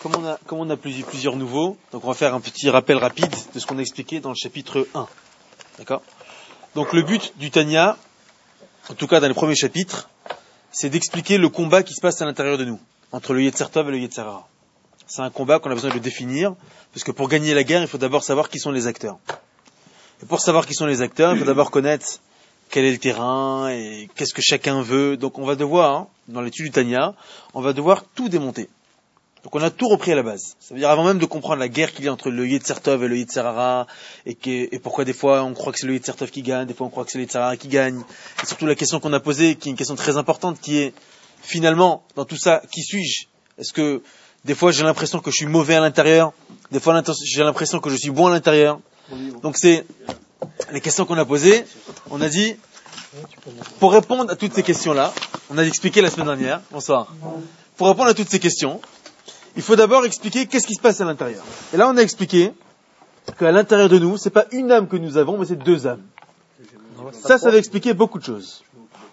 comme on a plusieurs nouveaux, donc on va faire un petit rappel rapide de ce qu'on a expliqué dans le chapitre 1. D'accord ? Donc le but du Tanya, en tout cas dans les premiers chapitres, c'est d'expliquer le combat qui se passe à l'intérieur de nous, entre le Yetzer Tov et le Yetzer Hara. C'est un combat qu'on a besoin de définir, parce que pour gagner la guerre, il faut d'abord savoir qui sont les acteurs. Et pour savoir qui sont les acteurs, il faut d'abord connaître quel est le terrain et qu'est-ce que chacun veut. Donc on va devoir, dans l'étude du Tanya, on va devoir tout démonter. Donc on a tout repris à la base. Ça veut dire avant même de comprendre la guerre qu'il y a entre le Yetzer Tov et le Yetzer Hara, et pourquoi des fois on croit que c'est le Yetzer Tov qui gagne, des fois on croit que c'est le Yetzer Hara qui gagne. Et surtout la question qu'on a posée, qui est une question très importante, qui est finalement, dans tout ça, qui suis-je ? Est-ce que des fois j'ai l'impression que je suis mauvais à l'intérieur, des fois j'ai l'impression que je suis bon à l'intérieur. Donc c'est les questions qu'on a posées. On a dit, pour répondre à toutes ces questions-là, on a expliqué la semaine dernière, bonsoir, pour répondre à toutes ces questions, il faut d'abord expliquer qu'est-ce qui se passe à l'intérieur. Et là on a expliqué qu'à l'intérieur de nous, c'est pas une âme que nous avons, mais c'est deux âmes. Ça va expliquer beaucoup de choses. Pourquoi ?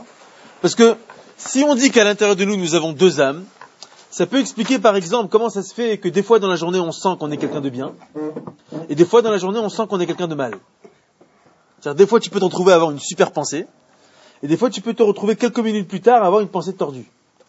Parce que si on dit qu'à l'intérieur de nous, nous avons deux âmes, ça peut expliquer par exemple comment ça se fait que des fois dans la journée on sent qu'on est quelqu'un de bien, et des fois dans la journée on sent qu'on est quelqu'un de mal. C'est-à-dire des fois tu peux te retrouver à avoir une super pensée, et des fois tu peux te retrouver quelques minutes plus tard à avoir une pensée tordue.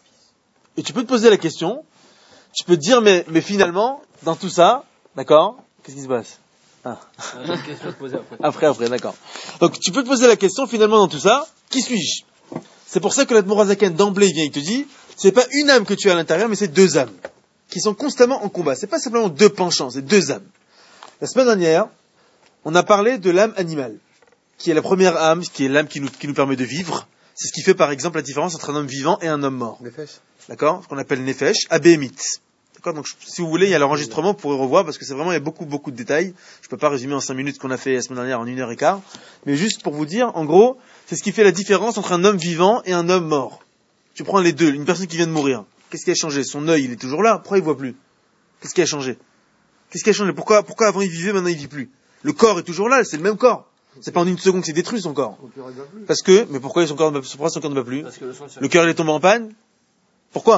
Et tu peux te poser la question, tu peux te dire mais finalement, dans tout ça, d'accord, qu'est-ce qui se passe ? J'ai une question à te poser après. Après, d'accord. Donc tu peux te poser la question finalement dans tout ça, qui suis-je ? C'est pour ça que l'Admor HaZaken d'emblée vient, il te dit, c'est pas une âme que tu as à l'intérieur, mais c'est deux âmes, qui sont constamment en combat. C'est pas simplement deux penchants, c'est deux âmes. La semaine dernière, on a parlé de l'âme animale, qui est la première âme, qui est l'âme qui nous permet de vivre. C'est ce qui fait par exemple la différence entre un homme vivant et un homme mort. Nefesh. D'accord ? Ce qu'on appelle Nefesh, Abéhémit. D'accord ? Donc si vous voulez, il y a l'enregistrement pour y revoir, parce que c'est vraiment, il y a beaucoup de détails. Je peux pas résumer en 5 minutes ce qu'on a fait la semaine dernière en 1h15. Mais juste pour vous dire, en gros, c'est ce qui fait la différence entre un homme vivant et un homme mort. Tu prends les deux, une personne qui vient de mourir. Qu'est-ce qui a changé ? Son œil, il est toujours là. Pourquoi il voit plus ? Qu'est-ce qui a changé ? Pourquoi avant il vivait, maintenant il vit plus ? Le corps est toujours là, c'est le même corps. C'est pas en une seconde que c'est détruit son corps. Mais pourquoi son corps ne va plus ? Le cœur il est tombé en panne ? Pourquoi ?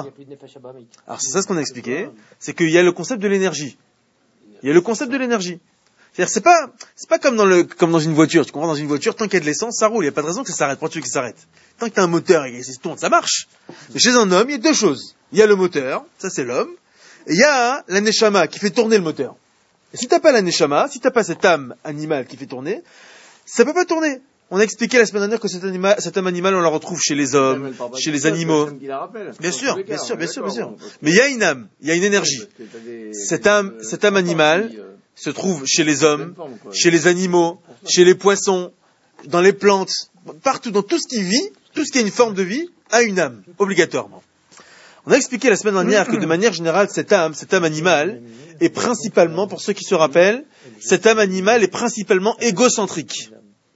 Alors c'est ça ce qu'on a expliqué, c'est qu'il y a le concept de l'énergie. C'est-à-dire c'est pas comme dans une voiture. Tu comprends, dans une voiture, tant qu'il y a de l'essence, ça roule. Il n'y a pas de raison que ça s'arrête. Pourquoi tu veux que ça s'arrête ? Tant que tu as un moteur et que ça tourne, ça marche. Mais chez un homme, il y a deux choses. Il y a le moteur, ça c'est l'homme, et il y a la neshama qui fait tourner le moteur. Et si t'as pas la neshama, si t'as pas cette âme animale qui fait tourner, ça peut pas tourner. On a expliqué la semaine dernière que cette âme animale, on la retrouve chez les hommes, chez les animaux. Bien sûr. Mais il y a une âme, il y a une énergie. Cette âme animale se trouve chez les hommes, chez les animaux, chez les poissons, dans les plantes, partout, dans tout ce qui vit, tout ce qui a une forme de vie, a une âme, obligatoirement. On a expliqué la semaine dernière que de manière générale, cette âme animale, est principalement, pour ceux qui se rappellent, cette âme animale est principalement égocentrique.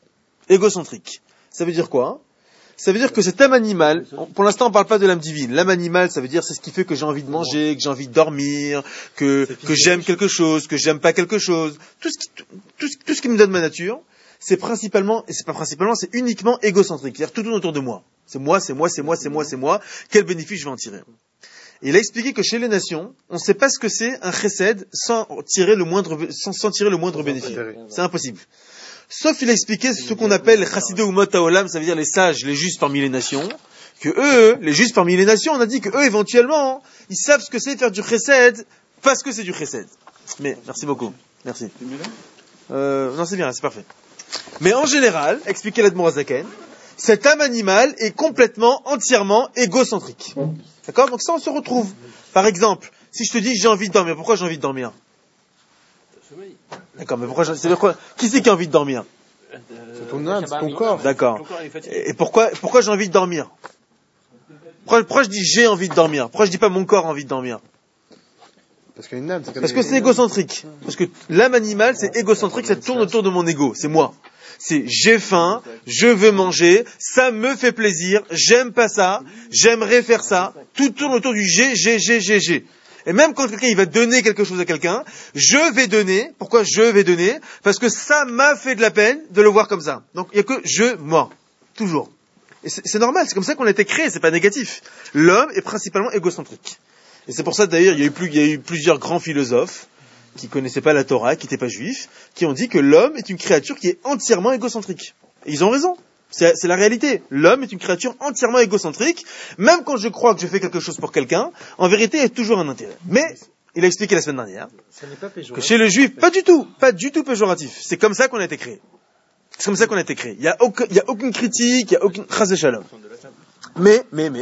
Ça veut dire quoi ? Ça veut dire que cette âme animale, pour l'instant on ne parle pas de l'âme divine. L'âme animale, ça veut dire c'est ce qui fait que j'ai envie de manger, que j'ai envie de dormir, que j'aime quelque chose, que j'aime pas quelque chose. Tout ce qui me donne ma nature, c'est uniquement égocentrique. C'est-à-dire tout tourne autour de moi. C'est moi. Quel bénéfice je vais en tirer ? Et il a expliqué que chez les nations, on ne sait pas ce que c'est un chesed sans tirer le moindre bénéfice. C'est impossible. Sauf il a expliqué ce qu'on appelle les chassidé ou mot haolam, ça veut dire les sages, les justes parmi les nations, que eux, les justes parmi les nations, on a dit que eux, éventuellement, ils savent ce que c'est faire du chesed, parce que c'est du chesed. Mais, merci beaucoup. Merci. Non, c'est bien, c'est parfait. Mais en général, expliqué l'Admor HaZaken, cette âme animale est entièrement égocentrique. D'accord ? Donc ça, on se retrouve. Par exemple, si je te dis j'ai envie de dormir, pourquoi j'ai envie de dormir ? D'accord, mais c'est quoi ? Qui c'est qui a envie de dormir ? C'est ton âme, c'est ton corps. D'accord. Et pourquoi j'ai envie de dormir ? Pourquoi je dis j'ai envie de dormir ? Pourquoi je dis pas mon corps a envie de dormir ? Parce qu'il y a une âme. Parce que c'est égocentrique. Parce que l'âme animale, c'est égocentrique, ça tourne autour de mon ego. C'est moi. C'est j'ai faim, je veux manger, ça me fait plaisir, j'aime pas ça, j'aimerais faire ça. Tout tourne autour du j'ai. Et même quand quelqu'un il va donner quelque chose à quelqu'un, je vais donner. Pourquoi je vais donner ? Parce que ça m'a fait de la peine de le voir comme ça. Donc il y a que moi. Toujours. Et c'est normal, c'est comme ça qu'on a été créé, c'est pas négatif. L'homme est principalement égocentrique. Et c'est pour ça d'ailleurs, il y a eu plusieurs grands philosophes qui connaissaient pas la Torah, qui n'étaient pas juifs, qui ont dit que l'homme est une créature qui est entièrement égocentrique. Et ils ont raison. C'est la réalité. L'homme est une créature entièrement égocentrique. Même quand je crois que je fais quelque chose pour quelqu'un, en vérité, il y a toujours un intérêt. Mais, il a expliqué la semaine dernière, que chez le juif, pas du tout péjoratif. C'est comme ça qu'on a été créé. C'est comme ça qu'on a été créé. Il y a aucune critique, il y a aucune chas shalom. Mais,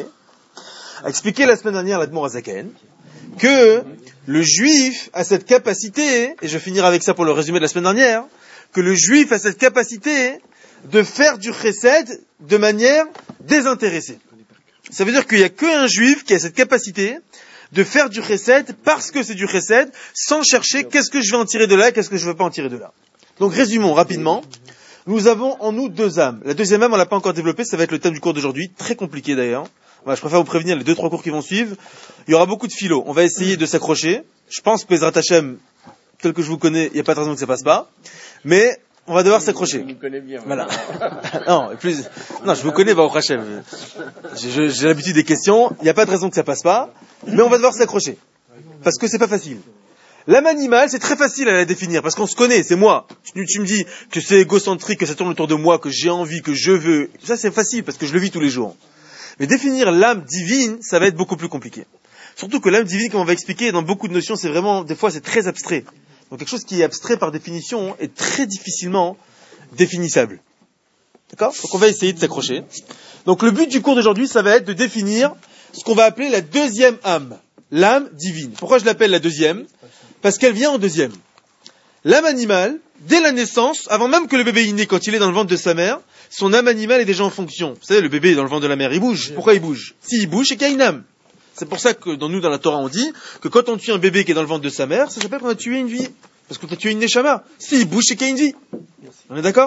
a expliqué la semaine dernière l'Admor HaZaken, que le juif a cette capacité, et je vais finir avec ça pour le résumé de la semaine dernière, que le juif a cette capacité de faire du chesed de manière désintéressée. Ça veut dire qu'il n'y a qu'un juif qui a cette capacité de faire du chesed parce que c'est du chesed, sans chercher qu'est-ce que je vais en tirer de là et qu'est-ce que je ne veux pas en tirer de là. Donc résumons rapidement. Nous avons en nous deux âmes. La deuxième âme, on l'a pas encore développée, ça va être le thème du cours d'aujourd'hui, très compliqué d'ailleurs. Voilà, je préfère vous prévenir les 2-3 cours qui vont suivre. Il y aura beaucoup de philo. On va essayer de s'accrocher. Je pense que Bezrat Hashem, tel que je vous connais, il n'y a pas de raison que ça passe pas. Mais on va devoir s'accrocher. Je vous connais bien. Voilà. Non, je vous connais, Baruch Hashem. J'ai l'habitude des questions. Il n'y a pas de raison que ça passe pas. Mais on va devoir s'accrocher. Parce que c'est pas facile. L'âme animale, c'est très facile à la définir, parce qu'on se connaît, c'est moi. Tu me dis que c'est égocentrique, que ça tourne autour de moi, que j'ai envie, que je veux. Ça, c'est facile, parce que je le vis tous les jours. Mais définir l'âme divine, ça va être beaucoup plus compliqué. Surtout que l'âme divine, comme on va expliquer, dans beaucoup de notions, c'est vraiment, des fois, c'est très abstrait. Donc quelque chose qui est abstrait par définition est très difficilement définissable. D'accord ? Donc on va essayer de s'accrocher. Donc le but du cours d'aujourd'hui, ça va être de définir ce qu'on va appeler la deuxième âme. L'âme divine. Pourquoi je l'appelle la deuxième ? Parce qu'elle vient en deuxième. L'âme animale, dès la naissance, avant même que le bébé est né, quand il est dans le ventre de sa mère, son âme animale est déjà en fonction. Vous savez, le bébé est dans le ventre de la mère, il bouge. Pourquoi il bouge ? S'il bouge, c'est qu'il y a une âme. C'est pour ça que dans la Torah, on dit que quand on tue un bébé qui est dans le ventre de sa mère, ça s'appelle qu'on a tué une vie. Parce qu'on a tué une neshama. S'il bouge, c'est qu'il y a une vie. On est d'accord ?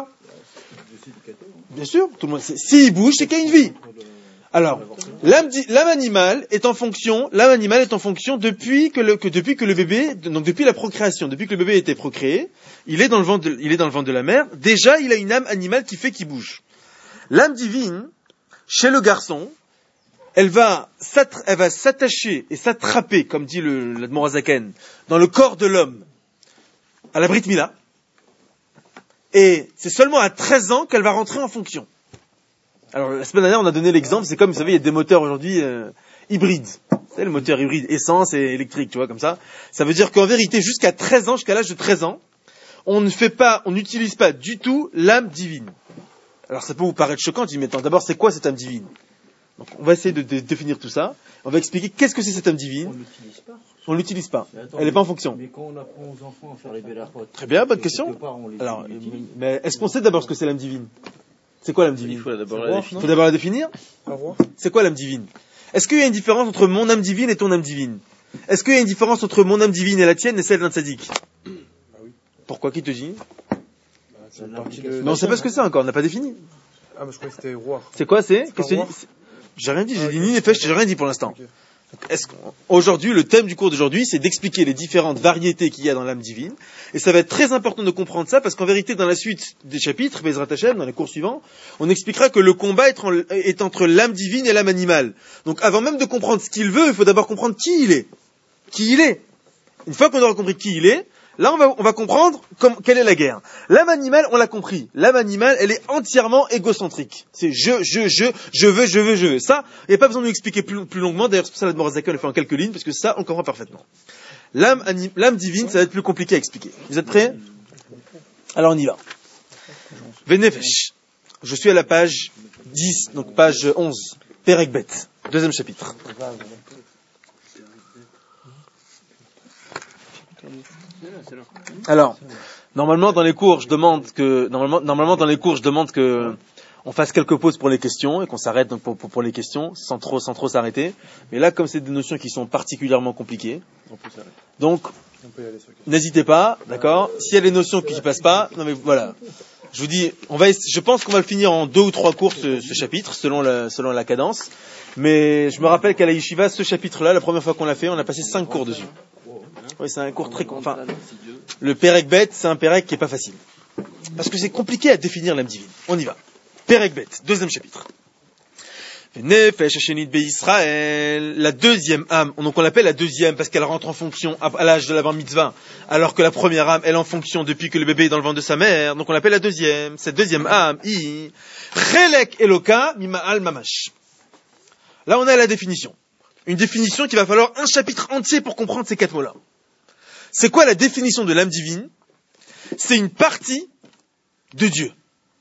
Bien sûr, tout le monde sait. S'il bouge, c'est qu'il y a une vie. Alors, l'âme animale est en fonction depuis que le bébé, donc depuis la procréation, depuis que le bébé a été procréé, il est dans le ventre de la mère. Déjà, il a une âme animale qui fait qu'il bouge. L'âme divine, chez le garçon, elle va s'attacher et s'attraper, comme dit l'Admor HaZaken, dans le corps de l'homme, à la Brit Mila. Et c'est seulement à 13 ans qu'elle va rentrer en fonction. Alors, la semaine dernière, on a donné l'exemple, c'est comme, vous savez, il y a des moteurs aujourd'hui hybrides. Vous savez, le moteur hybride, essence et électrique, tu vois, comme ça. Ça veut dire qu'en vérité, jusqu'à l'âge de 13 ans, on n'utilise pas du tout l'âme divine. Alors, ça peut vous paraître choquant, tu dis, mais attends, d'abord, c'est quoi cette âme divine ? Donc, on va essayer de définir tout ça. On va expliquer qu'est-ce que c'est cette âme divine. On l'utilise pas. Elle n'est pas en fonction. Mais quand on apprend aux enfants à faire les bélachot. Très bien, bonne question. Alors, mais est-ce qu'on sait d'abord ce que c'est l'âme divine ? C'est quoi l'âme divine ? Il faut d'abord la définir. C'est quoi l'âme divine ? Est-ce qu'il y a une différence entre mon âme divine et ton âme divine ? Est-ce qu'il y a une différence entre mon âme divine et la tienne et celle d'un tzaddik ? Pourquoi ? Qui te dit ? Mais on ne sait pas ce que c'est encore, on n'a pas défini. Ah, mais je croyais que c'était roi. C'est quoi, c'est ? Qu'est-ce que tu dis ? J'ai rien dit, j'ai dit ni nefesh, j'ai rien dit pour l'instant. Okay. Aujourd'hui, le thème du cours d'aujourd'hui, c'est d'expliquer les différentes variétés qu'il y a dans l'âme divine. Et ça va être très important de comprendre ça, parce qu'en vérité, dans la suite des chapitres, Bezrat Hashem, dans les cours suivants, on expliquera que le combat est entre l'âme divine et l'âme animale. Donc avant même de comprendre ce qu'il veut, il faut d'abord comprendre qui il est. Qui il est. Une fois qu'on aura compris qui il est, là on va comprendre quelle est la guerre. L'âme animale, on l'a compris. L'âme animale, elle est entièrement égocentrique. C'est je veux. Ça, il n'y a pas besoin de nous expliquer plus longuement. D'ailleurs, c'est pour ça que l'Admor HaZaken le fait en quelques lignes, parce que ça, on comprend parfaitement. L'âme divine, ça va être plus compliqué à expliquer. Vous êtes prêts ? Alors on y va. Venefesh. Je suis à la page 10, donc page 11. Perek Bet, deuxième chapitre. Alors, normalement dans les cours, je demande que on fasse quelques pauses pour les questions et qu'on s'arrête donc pour les questions sans trop s'arrêter. Mais là, comme c'est des notions qui sont particulièrement compliquées, donc n'hésitez pas, d'accord. S'il y a des notions qui ne passent pas, non mais voilà. Je vous dis, je pense qu'on va le finir en 2 ou 3 cours ce chapitre selon la cadence. Mais je me rappelle qu'à la yeshiva, ce chapitre-là, la première fois qu'on l'a fait, on a passé 5 cours dessus. Oui, c'est un cours le Perek Bet, c'est un Perek qui est pas facile. Parce que c'est compliqué à définir l'âme divine. On y va. Perek Bet, deuxième chapitre. Nefesh Hashenit Be'Israël, la deuxième âme, donc on l'appelle la deuxième parce qu'elle rentre en fonction à l'âge de la bar mitzvah, alors que la première âme, elle est en fonction depuis que le bébé est dans le ventre de sa mère, donc on l'appelle la deuxième. Cette deuxième âme, Chelek Eloka Mima'al Mamash. Là on a la définition. Une définition qu'il va falloir un chapitre entier pour comprendre ces 4 mots-là. C'est quoi la définition de l'âme divine? C'est une partie de Dieu.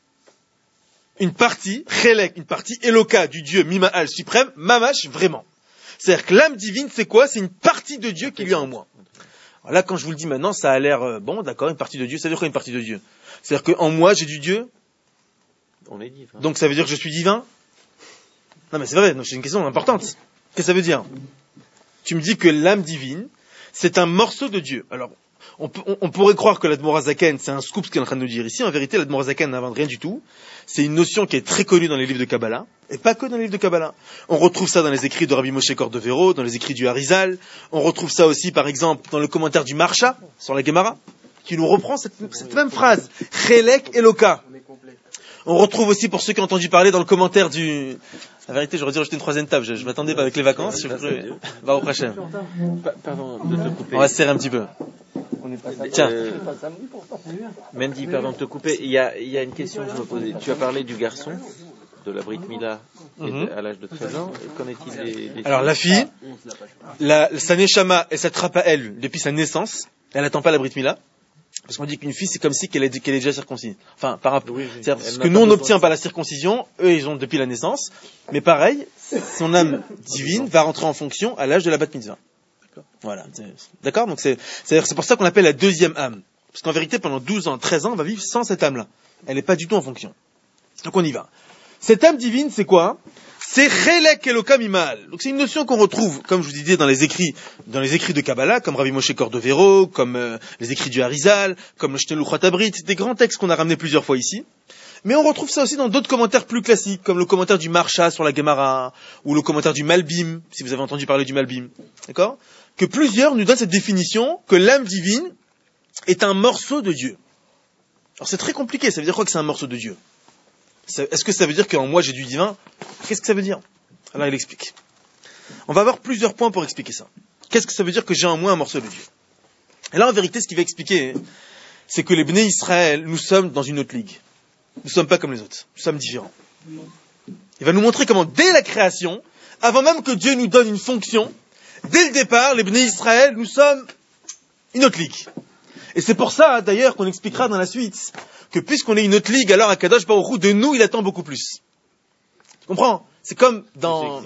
Une partie, Chelek, une partie Eloka du Dieu Mima'al suprême, Mamash vraiment. C'est-à-dire que l'âme divine, c'est quoi? C'est une partie de Dieu qu'il y a en moi. Alors là, quand je vous le dis maintenant, ça a l'air, bon, d'accord, une partie de Dieu, ça veut dire quoi une partie de Dieu? C'est-à-dire qu'en moi, j'ai du Dieu? On est divin. Donc ça veut dire que je suis divin? Non mais c'est vrai, c'est une question importante. Qu'est-ce que ça veut dire? Tu me dis que l'âme divine, c'est un morceau de Dieu. Alors, on pourrait croire que l'Admor HaZaken, c'est un scoop ce qu'il est en train de nous dire ici. En vérité, l'Admor HaZaken n'invente rien du tout. C'est une notion qui est très connue dans les livres de Kabbalah, et pas que dans les livres de Kabbalah. On retrouve ça dans les écrits de Rabbi Moshe Cordovero, dans les écrits du Harizal. On retrouve ça aussi, par exemple, dans le commentaire du Marsha, sur la Gemara, qui nous reprend cette même phrase. Chelek Eloka. On retrouve aussi, pour ceux qui ont entendu parler, dans le commentaire du... La vérité, j'aurais dû rajouter une troisième table. Je m'attendais pas avec les vacances. Va au prochain. Pardon de te couper. On va se serrer un petit peu. Tiens. Mendy, pardon de te couper. Il y a une question que je me posais. Tu as parlé du garçon, de la Brit Mila, à l'âge de 13 ans. Qu'en est-il des Alors, la fille, sa neshama, elle s'attrape à elle depuis sa naissance. Elle n'attend pas la Brit Mila. Parce qu'on dit qu'une fille, c'est comme si qu'elle est déjà circoncis. Enfin, par rapport, c'est-à-dire, ce que nous, on n'obtient pas la circoncision, eux, ils ont depuis la naissance. Mais pareil, son âme divine va rentrer en fonction à l'âge de la bat mitzvah. Voilà. D'accord? Donc c'est pour ça qu'on l'appelle la deuxième âme. Parce qu'en vérité, pendant 12 ans, 13 ans, on va vivre sans cette âme-là. Elle n'est pas du tout en fonction. Donc on y va. Cette âme divine, c'est quoi? C'est Chelek Eloka Mima'al. Donc c'est une notion qu'on retrouve, comme je vous disais, dans les écrits de Kabbalah, comme Rabbi Moshe Cordovero, comme les écrits du Harizal, comme le Shtelu Chatabrit, des grands textes qu'on a ramenés plusieurs fois ici. Mais on retrouve ça aussi dans d'autres commentaires plus classiques, comme le commentaire du Marsha sur la Gemara, ou le commentaire du Malbim, si vous avez entendu parler du Malbim. D'accord? Que plusieurs nous donnent cette définition que l'âme divine est un morceau de Dieu. Alors c'est très compliqué, ça veut dire quoi que c'est un morceau de Dieu? Est-ce que ça veut dire qu'en moi j'ai du divin? Qu'est-ce que ça veut dire? Alors il explique. On va avoir plusieurs points pour expliquer ça. Qu'est-ce que ça veut dire que j'ai en moi un morceau de Dieu? Et là en vérité ce qu'il va expliquer, c'est que les Bnei Israël, nous sommes dans une autre ligue. Nous ne sommes pas comme les autres, nous sommes différents. Il va nous montrer comment dès la création, avant même que Dieu nous donne une fonction, dès le départ, les Bnei Israël, nous sommes une autre ligue. Et c'est pour ça, d'ailleurs, qu'on expliquera dans la suite, que puisqu'on est une autre ligue, alors Akadosh Baruch Hu, de nous, il attend beaucoup plus. Tu comprends? C'est comme dans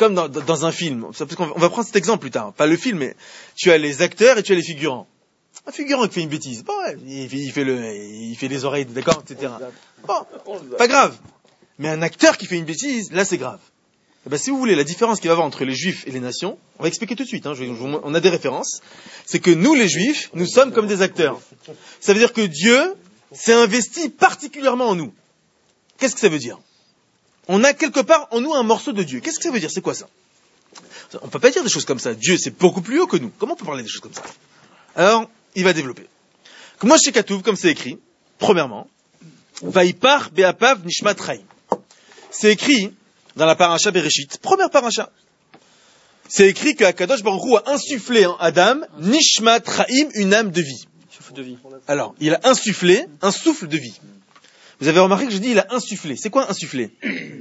un film. On va prendre cet exemple plus tard. Pas le film, mais tu as les acteurs et tu as les figurants. Un figurant qui fait une bêtise, bon, il fait les oreilles, d'accord, etc. Bon, pas grave. Mais un acteur qui fait une bêtise, là c'est grave. Eh ben, si vous voulez, la différence qu'il va y avoir entre les juifs et les nations, on va expliquer tout de suite, on a des références, c'est que nous les juifs, nous sommes comme des acteurs. Ça veut dire que Dieu s'est investi particulièrement en nous. Qu'est-ce que ça veut dire? On a quelque part en nous un morceau de Dieu. Qu'est-ce que ça veut dire? C'est quoi ça? On ne peut pas dire des choses comme ça. Dieu, c'est beaucoup plus haut que nous. Comment on peut parler des choses comme ça? Alors, il va développer. Moi, chez Katouf, comme c'est écrit, premièrement, Vaipar Be'apav Nishmat Chaim. C'est écrit dans la paracha Bereshit, première paracha. C'est écrit que Akadosh Baruch Hu a insufflé en Adam Nishmat Chaim, une âme de vie. Souffle de vie. Alors, il a insufflé un souffle de vie. Vous avez remarqué que je dis il a insufflé. C'est quoi insuffler?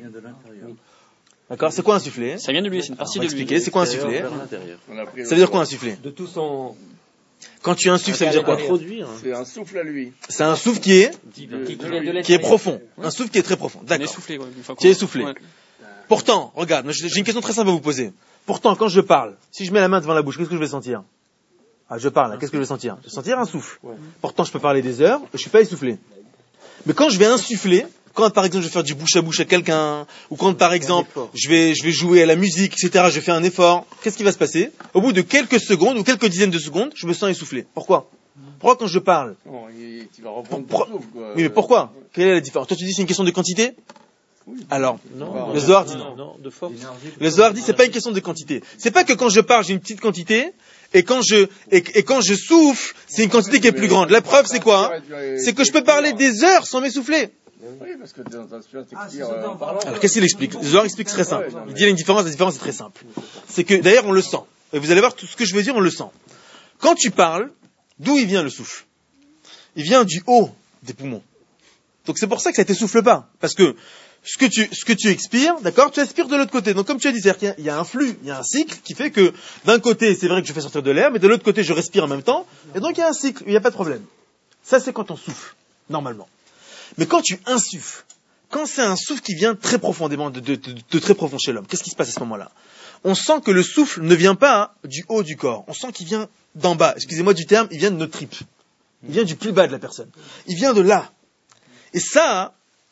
D'accord? C'est quoi insuffler? Ça vient de lui, c'est une partie on va de lui. expliquer. C'est quoi insuffler? Ça veut dire quoi insuffler? De tout son... Quand tu insuffles, ça veut dire quoi? C'est un souffle à lui. C'est un souffle qui est profond. Un souffle qui est très profond. D'accord. Essoufflé, Qui est essoufflé. Ouais. Pourtant, regarde, j'ai une question très simple à vous poser. Pourtant, quand je parle, si je mets la main devant la bouche, qu'est-ce que je vais sentir? Ah, je parle, qu'est-ce que je vais sentir? Je vais sentir un souffle. Pourtant, je peux parler des heures, je suis pas essoufflé. Mais quand je vais insuffler, quand par exemple je vais faire du bouche à bouche à quelqu'un, ou quand par exemple je vais jouer à la musique, etc., je fais un effort, qu'est-ce qui va se passer? Au bout de quelques secondes ou quelques dizaines de secondes, je me sens essoufflé. Pourquoi? Pourquoi quand je parle? Tu vas reprendre ton souffle, quoi. Oui, mais pourquoi? Quelle est la différence? Toi tu dis c'est une question de quantité? Alors, le Zohar dit non. De force. Le Zohar dit c'est pas une question de quantité. C'est pas que quand je parle j'ai une petite quantité, et quand je souffle, c'est une quantité qui est plus grande. La preuve c'est quoi? C'est que je peux parler des heures sans m'essouffler. Oui, parce que dans un sujet, Ah, t'expliques c'est en parlant. Alors qu'est-ce qu'il explique? Zohar explique très simple. Il dit il y a une différence, la différence est très simple. C'est que d'ailleurs on le sent. Et vous allez voir tout ce que je veux dire, on le sent. Quand tu parles, d'où il vient le souffle? Il vient du haut des poumons. Donc c'est pour ça que ça ne t'essouffle pas. Parce que ce que tu expires, d'accord, tu aspires de l'autre côté. Donc comme tu as dit, c'est-à-dire qu'il y a un flux, il y a un cycle qui fait que d'un côté, c'est vrai que je fais sortir de l'air, mais de l'autre côté, je respire en même temps. Et donc il y a un cycle, il n'y a pas de problème. Ça, c'est quand on souffle, normalement. Mais quand tu insuffles, quand c'est un souffle qui vient très profondément, de très profond chez l'homme, qu'est-ce qui se passe à ce moment-là? On sent que le souffle ne vient pas du haut du corps. On sent qu'il vient d'en bas. Excusez-moi du terme, il vient de nos tripes. Il vient du plus bas de la personne. Il vient de là. Et ça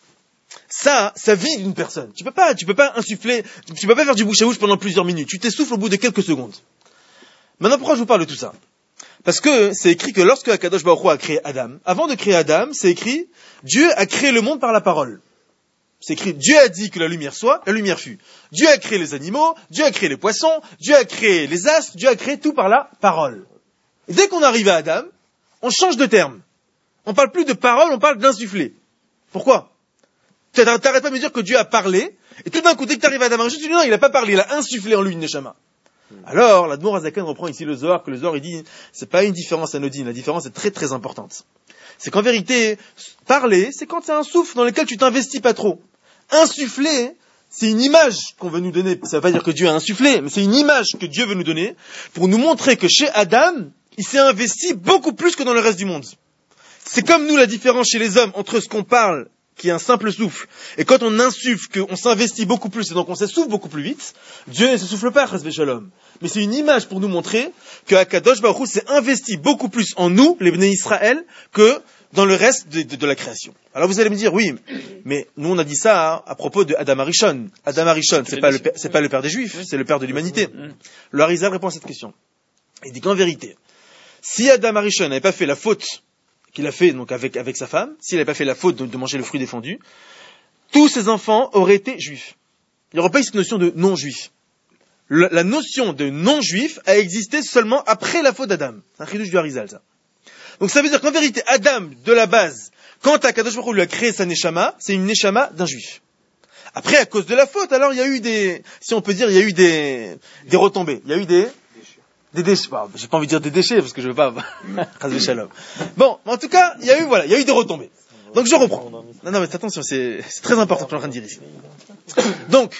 vide une personne. Tu peux pas insuffler, tu peux pas faire du bouche à bouche pendant plusieurs minutes. Tu t'essouffles au bout de quelques secondes. Maintenant, pourquoi je vous parle de tout ça? Parce que c'est écrit que lorsque Akadosh Baruch Hu a créé Adam, avant de créer Adam, c'est écrit, Dieu a créé le monde par la parole. C'est écrit, Dieu a dit que la lumière soit, la lumière fut. Dieu a créé les animaux, Dieu a créé les poissons, Dieu a créé les astres, Dieu a créé tout par la parole. Et dès qu'on arrive à Adam, on change de terme. On parle plus de parole, on parle d'insuffler. Pourquoi? T'arrêtes pas de me dire que Dieu a parlé, et tout d'un coup, dès que t'arrives à Adam, tu dis non, il a pas parlé, il a insufflé en lui une neshama. Alors, l'Admor Azaken reprend ici le Zohar, que le Zohar, il dit, c'est pas une différence anodine, la différence est très très importante. C'est qu'en vérité, parler, c'est quand c'est un souffle dans lequel tu t'investis pas trop. Insuffler, c'est une image qu'on veut nous donner. Ça veut pas dire que Dieu a insufflé, mais c'est une image que Dieu veut nous donner pour nous montrer que chez Adam, il s'est investi beaucoup plus que dans le reste du monde. C'est comme nous la différence chez les hommes entre ce qu'on parle, qui est un simple souffle, et quand on insuffle, qu'on s'investit beaucoup plus, et donc on s'essouffle beaucoup plus vite, Dieu ne se souffle pas, Chas v'Shalom. Mais c'est une image pour nous montrer que Akadosh Baruch Hu s'est investi beaucoup plus en nous, les Bnei Israël, que dans le reste de la création. Alors vous allez me dire, oui, mais nous on a dit ça à propos de Adam Arishon. Adam Arishon, c'est pas le père des Juifs, c'est le père de l'humanité. Le Harizal répond à cette question. Il dit qu'en vérité, si Adam Arishon n'avait pas fait la faute qu'il a fait donc avec sa femme, s'il n'avait pas fait la faute de manger le fruit défendu, tous ses enfants auraient été juifs. Il n'y aurait pas eu cette notion de non-juif. La notion de non-juif a existé seulement après la faute d'Adam. C'est un chidouche du Harizal, ça. Donc ça veut dire qu'en vérité, Adam, de la base, quand Akadosh Baruch Hu lui a créé sa neshama, c'est une neshama d'un juif. Après, à cause de la faute, alors il y a eu des retombées. Il y a eu des déchets. J'ai pas envie de dire des déchets, parce que je veux pas. Bon, en tout cas, il y a eu des retombées. Donc je reprends. Non, mais attention, c'est très important ce que je suis en train de dire ici. Donc,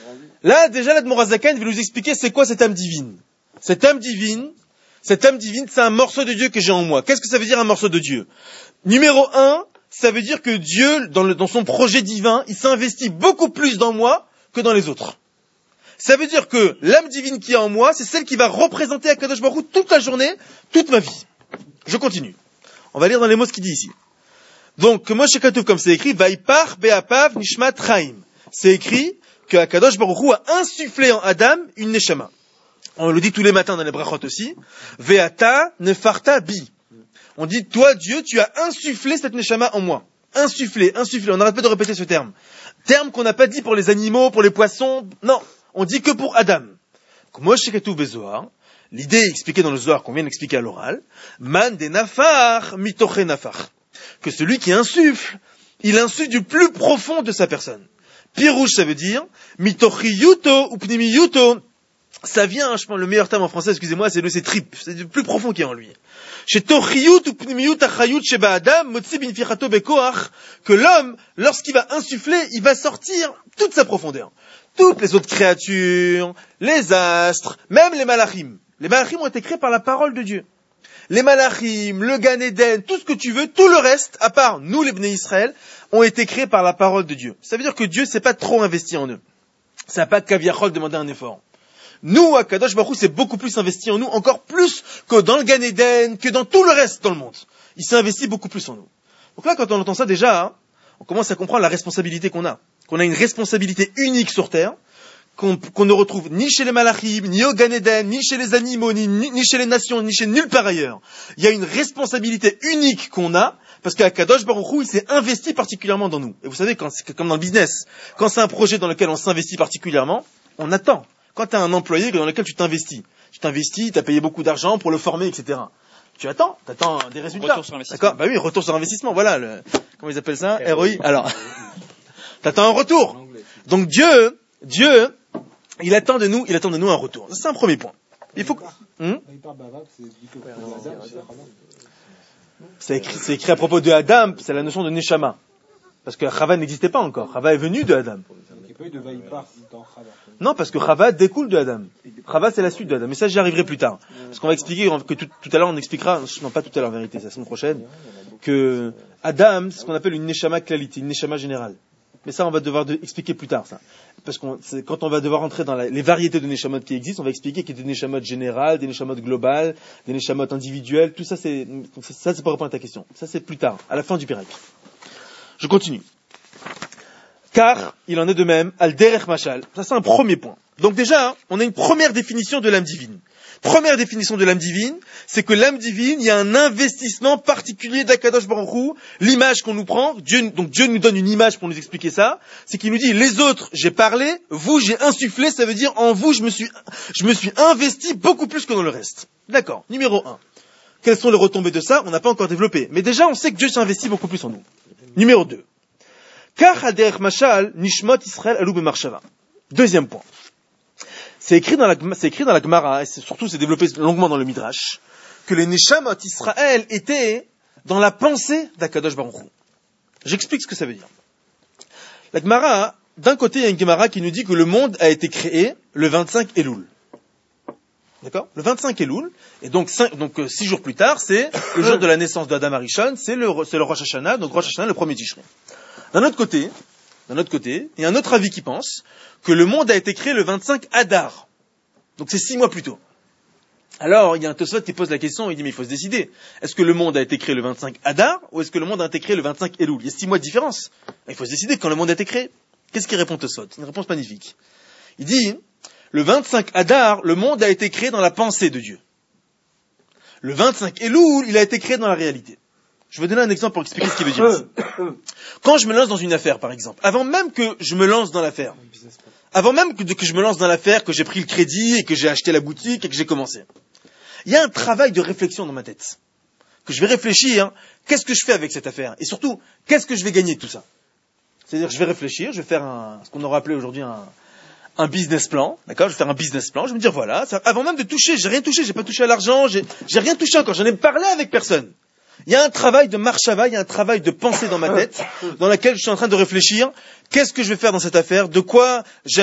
là, déjà, l'Admor Azaken va nous expliquer c'est quoi cette âme divine. Cette âme divine, c'est un morceau de Dieu que j'ai en moi. Qu'est-ce que ça veut dire un morceau de Dieu? Numéro 1, ça veut dire que Dieu, dans son projet divin, il s'investit beaucoup plus dans moi que dans les autres. Ça veut dire que l'âme divine qui est en moi, c'est celle qui va représenter Akadosh Baruch Hu toute la journée, toute ma vie. Je continue. On va lire dans les mots ce qu'il dit ici. Donc, Moshe Katouf, comme c'est écrit, Vaipar be'apav nishmat chaim. C'est écrit que Akadosh Baruch Hu a insufflé en Adam une neshama. On le dit tous les matins dans les brachot aussi. Ve'ata nefarta bi. On dit, toi, Dieu, tu as insufflé cette neshama en moi. Insufflé. On n'arrête pas de répéter ce terme. Terme qu'on n'a pas dit pour les animaux, pour les poissons. Non. On dit que pour Adam. Moshe Katouf bezohar. L'idée expliquée dans le Zohar qu'on vient d'expliquer à l'oral. Man de nafar mitoche nafar. Que celui qui insuffle, il insuffle du plus profond de sa personne. Pirouche, ça veut dire, mitochiyuto ou pnimiyuto. Ça vient, je pense, le meilleur terme en français, excusez-moi, c'est trip. C'est du plus profond qui est en lui. Chez tochiyut ou pnimiyut achayut sheba adam, motzi bin fichato bekoach, que l'homme, lorsqu'il va insuffler, il va sortir toute sa profondeur. Toutes les autres créatures, les astres, même les malachim. Les malachim ont été créés par la parole de Dieu. Les malachim, le Gan Eden, tout ce que tu veux, tout le reste, à part nous les Bnei Israël, ont été créés par la parole de Dieu. Ça veut dire que Dieu s'est pas trop investi en eux. Ça n'a pas kaviachol demandé un effort. Nous, à Kadosh Baruch Hu, c'est beaucoup plus investi en nous, encore plus que dans le Gan Eden, que dans tout le reste dans le monde. Il s'est investi beaucoup plus en nous. Donc là, quand on entend ça déjà, on commence à comprendre la responsabilité qu'on a. Qu'on a une responsabilité unique sur Terre, qu'on ne retrouve ni chez les malachim, ni au Gan Eden, ni chez les animaux, ni chez les nations, ni chez nulle part ailleurs. Il y a une responsabilité unique qu'on a, parce qu'Akadosh Baruch Hu, il s'est investi particulièrement dans nous. Et vous savez, c'est comme dans le business, quand c'est un projet dans lequel on s'investit particulièrement, on attend. Quand tu as un employé dans lequel tu t'investis, t'as payé beaucoup d'argent pour le former, etc. Tu attends des résultats. Retour sur investissement. D'accord? Bah oui, retour sur investissement, voilà, comment ils appellent ça? ROI. Alors, t'attends un retour. Donc Dieu, il attend de nous un retour. Ça, c'est un premier point. Il faut que, c'est écrit à propos de Adam, c'est la notion de Neshama. Parce que Chava n'existait pas encore. Chava est venu de Adam. Non, parce que Chava découle de Adam. Chava, c'est la suite de Adam. Mais ça, j'y arriverai plus tard. Parce qu'on va expliquer que tout à l'heure, on expliquera, non pas tout à l'heure en vérité, c'est la semaine prochaine, que Adam, c'est ce qu'on appelle une Neshama Klalite, une Neshama générale. Mais ça, on va devoir expliquer plus tard, ça. Parce que quand on va devoir entrer dans les variétés de Neshamot qui existent, on va expliquer qu'il y a des Neshamot générales, des Neshamot globales, des Neshamot individuelles, tout ça, c'est pour répondre à ta question. Ça, c'est plus tard, à la fin du Pérec. Je continue. Car, il en est de même, al derech mashal. Ça, c'est un premier point. Donc déjà, on a une première définition de l'âme divine. Première définition de l'âme divine, c'est que l'âme divine, il y a un investissement particulier d'Akadosh Baruch Hu. L'image qu'on nous prend, Dieu nous donne une image pour nous expliquer ça, c'est qu'il nous dit, les autres, j'ai parlé, vous, j'ai insufflé, ça veut dire, en vous, je me suis investi beaucoup plus que dans le reste. D'accord. Numéro 1. Quelles sont les retombées de ça? On n'a pas encore développé. Mais déjà, on sait que Dieu s'est investi beaucoup plus en nous. Numéro 2. Car Haderech Mashal, Nishmot Israël Alou Bemarshava. Deuxième point. C'est écrit dans la Gemara, et c'est développé longuement dans le Midrash, que les Neshamot Israël étaient dans la pensée d'Akadosh Baruch Hu. J'explique ce que ça veut dire. La Gemara, d'un côté, il y a une Gemara qui nous dit que le monde a été créé le 25 Elul. D'accord? Le 25 Elul, et donc 6 jours plus tard, c'est le jour de la naissance d'Adam Arishon, c'est le Rosh Hashanah, donc Rosh Hashanah, le premier Tishrei. D'un autre côté, il y a un autre avis qui pense que le monde a été créé le 25 Adar. Donc c'est 6 mois plus tôt. Alors, il y a un Tosfot qui pose la question, il dit, mais il faut se décider. Est-ce que le monde a été créé le 25 Adar, ou est-ce que le monde a été créé le 25 Elul? Il y a 6 mois de différence. Il faut se décider quand le monde a été créé. Qu'est-ce qu'il répond Tosfot? Une réponse magnifique. Il dit, le 25 Adar, le monde a été créé dans la pensée de Dieu. Le 25 Elul, il a été créé dans la réalité. Je vais donner un exemple pour expliquer ce qu'il veut dire. Quand je me lance dans une affaire, par exemple, avant même que je me lance dans l'affaire, que je me lance dans l'affaire, que j'ai pris le crédit et que j'ai acheté la boutique et que j'ai commencé, il y a un travail de réflexion dans ma tête. Que je vais réfléchir, qu'est-ce que je fais avec cette affaire? Et surtout, qu'est-ce que je vais gagner de tout ça? C'est-à-dire, je vais réfléchir, je vais faire ce qu'on aurait appelé aujourd'hui un business plan, d'accord? Je vais faire un business plan, je vais me dire voilà, avant même de toucher, j'ai rien touché, j'ai pas touché à l'argent, j'ai rien touché encore, j'en ai parlé avec personne. Il y a un travail de marshava, il y a un travail de pensée dans ma tête, dans laquelle je suis en train de réfléchir, qu'est-ce que je vais faire dans cette affaire, de quoi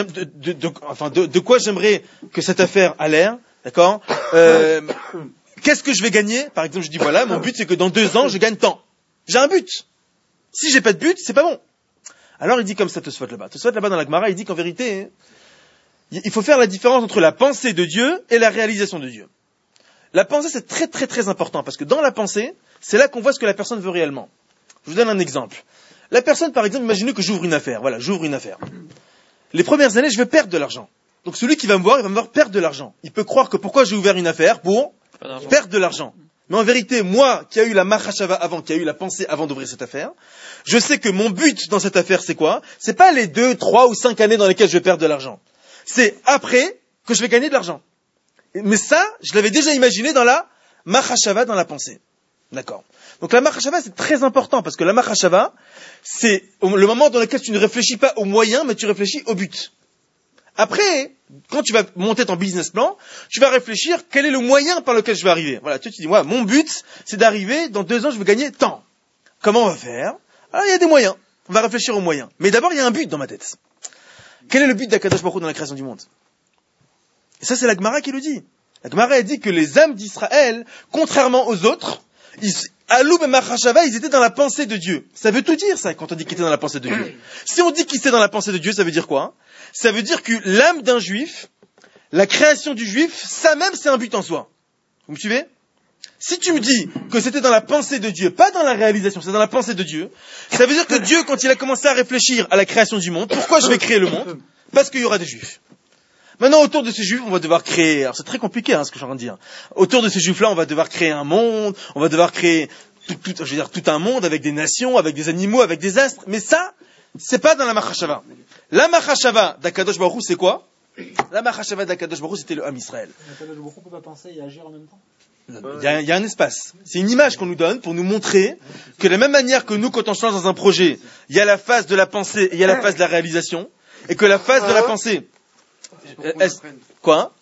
j'aimerais que cette affaire a l'air, d'accord? Qu'est-ce que je vais gagner? Par exemple, je dis voilà, mon but c'est que dans 2 ans, je gagne tant. J'ai un but. Si j'ai pas de but, c'est pas bon. Alors il dit comme ça, Tosfot là-bas. Tosfot là-bas dans la Gemara, il dit qu'en vérité, il faut faire la différence entre la pensée de Dieu et la réalisation de Dieu. La pensée, c'est très très très important, parce que dans la pensée, c'est là qu'on voit ce que la personne veut réellement. Je vous donne un exemple. La personne, par exemple, imaginez que j'ouvre une affaire. Voilà, j'ouvre une affaire. Les premières années, je vais perdre de l'argent. Donc celui qui va me voir, il va me voir perdre de l'argent. Il peut croire que pourquoi j'ai ouvert une affaire pour perdre de l'argent. Mais en vérité, moi, qui a eu la machashava avant, qui a eu la pensée avant d'ouvrir cette affaire, je sais que mon but dans cette affaire, c'est quoi? C'est pas les 2, 3 ou 5 années dans lesquelles je vais perdre de l'argent. C'est après que je vais gagner de l'argent. Mais ça, je l'avais déjà imaginé dans la machashava, dans la pensée. D'accord. Donc la machashava, c'est très important, parce que la machashava, c'est le moment dans lequel tu ne réfléchis pas aux moyens, mais tu réfléchis au but. Après, quand tu vas monter ton business plan, tu vas réfléchir quel est le moyen par lequel je vais arriver. Voilà, tu dis, moi, mon but, c'est d'arriver, dans 2 ans, je veux gagner tant. Comment on va faire? Alors, il y a des moyens. On va réfléchir aux moyens. Mais d'abord, il y a un but dans ma tête. Quel est le but d'Akadosh Baruch Hu dans la création du monde? Et ça, c'est la Gemara qui le dit. La Gemara, elle dit que les âmes d'Israël, contrairement aux autres, Alou et Machashava, ils étaient dans la pensée de Dieu. Ça veut tout dire, ça, quand on dit qu'ils étaient dans la pensée de Dieu. Si on dit qu'ils étaient dans la pensée de Dieu, ça veut dire quoi? Ça veut dire que l'âme d'un juif, la création du juif, ça même, c'est un but en soi. Vous me suivez? Si tu me dis que c'était dans la pensée de Dieu, pas dans la réalisation, c'est dans la pensée de Dieu, ça veut dire que Dieu, quand il a commencé à réfléchir à la création du monde, pourquoi je vais créer le monde? Parce qu'il y aura des juifs. Maintenant, autour de ces juifs, on va devoir créer, alors c'est très compliqué, ce que je suis en train de dire. Autour de ces juifs-là, on va devoir créer un monde, on va devoir créer tout un monde avec des nations, avec des animaux, avec des astres. Mais ça, c'est pas dans la Machashava. La Machashava d'Akadosh Baruch Hu, c'est quoi? La Machashava d'Akadosh Baruch Hu, c'était le Ham Israël. Akadosh Baruch Hu peut pas penser et agir en même temps? Il y a un espace. C'est une image qu'on nous donne pour nous montrer que de la même manière que nous, quand on se lance dans un projet, il y a la phase de la pensée et il y a la phase de la réalisation, et que la phase de la pensée... Quoi ?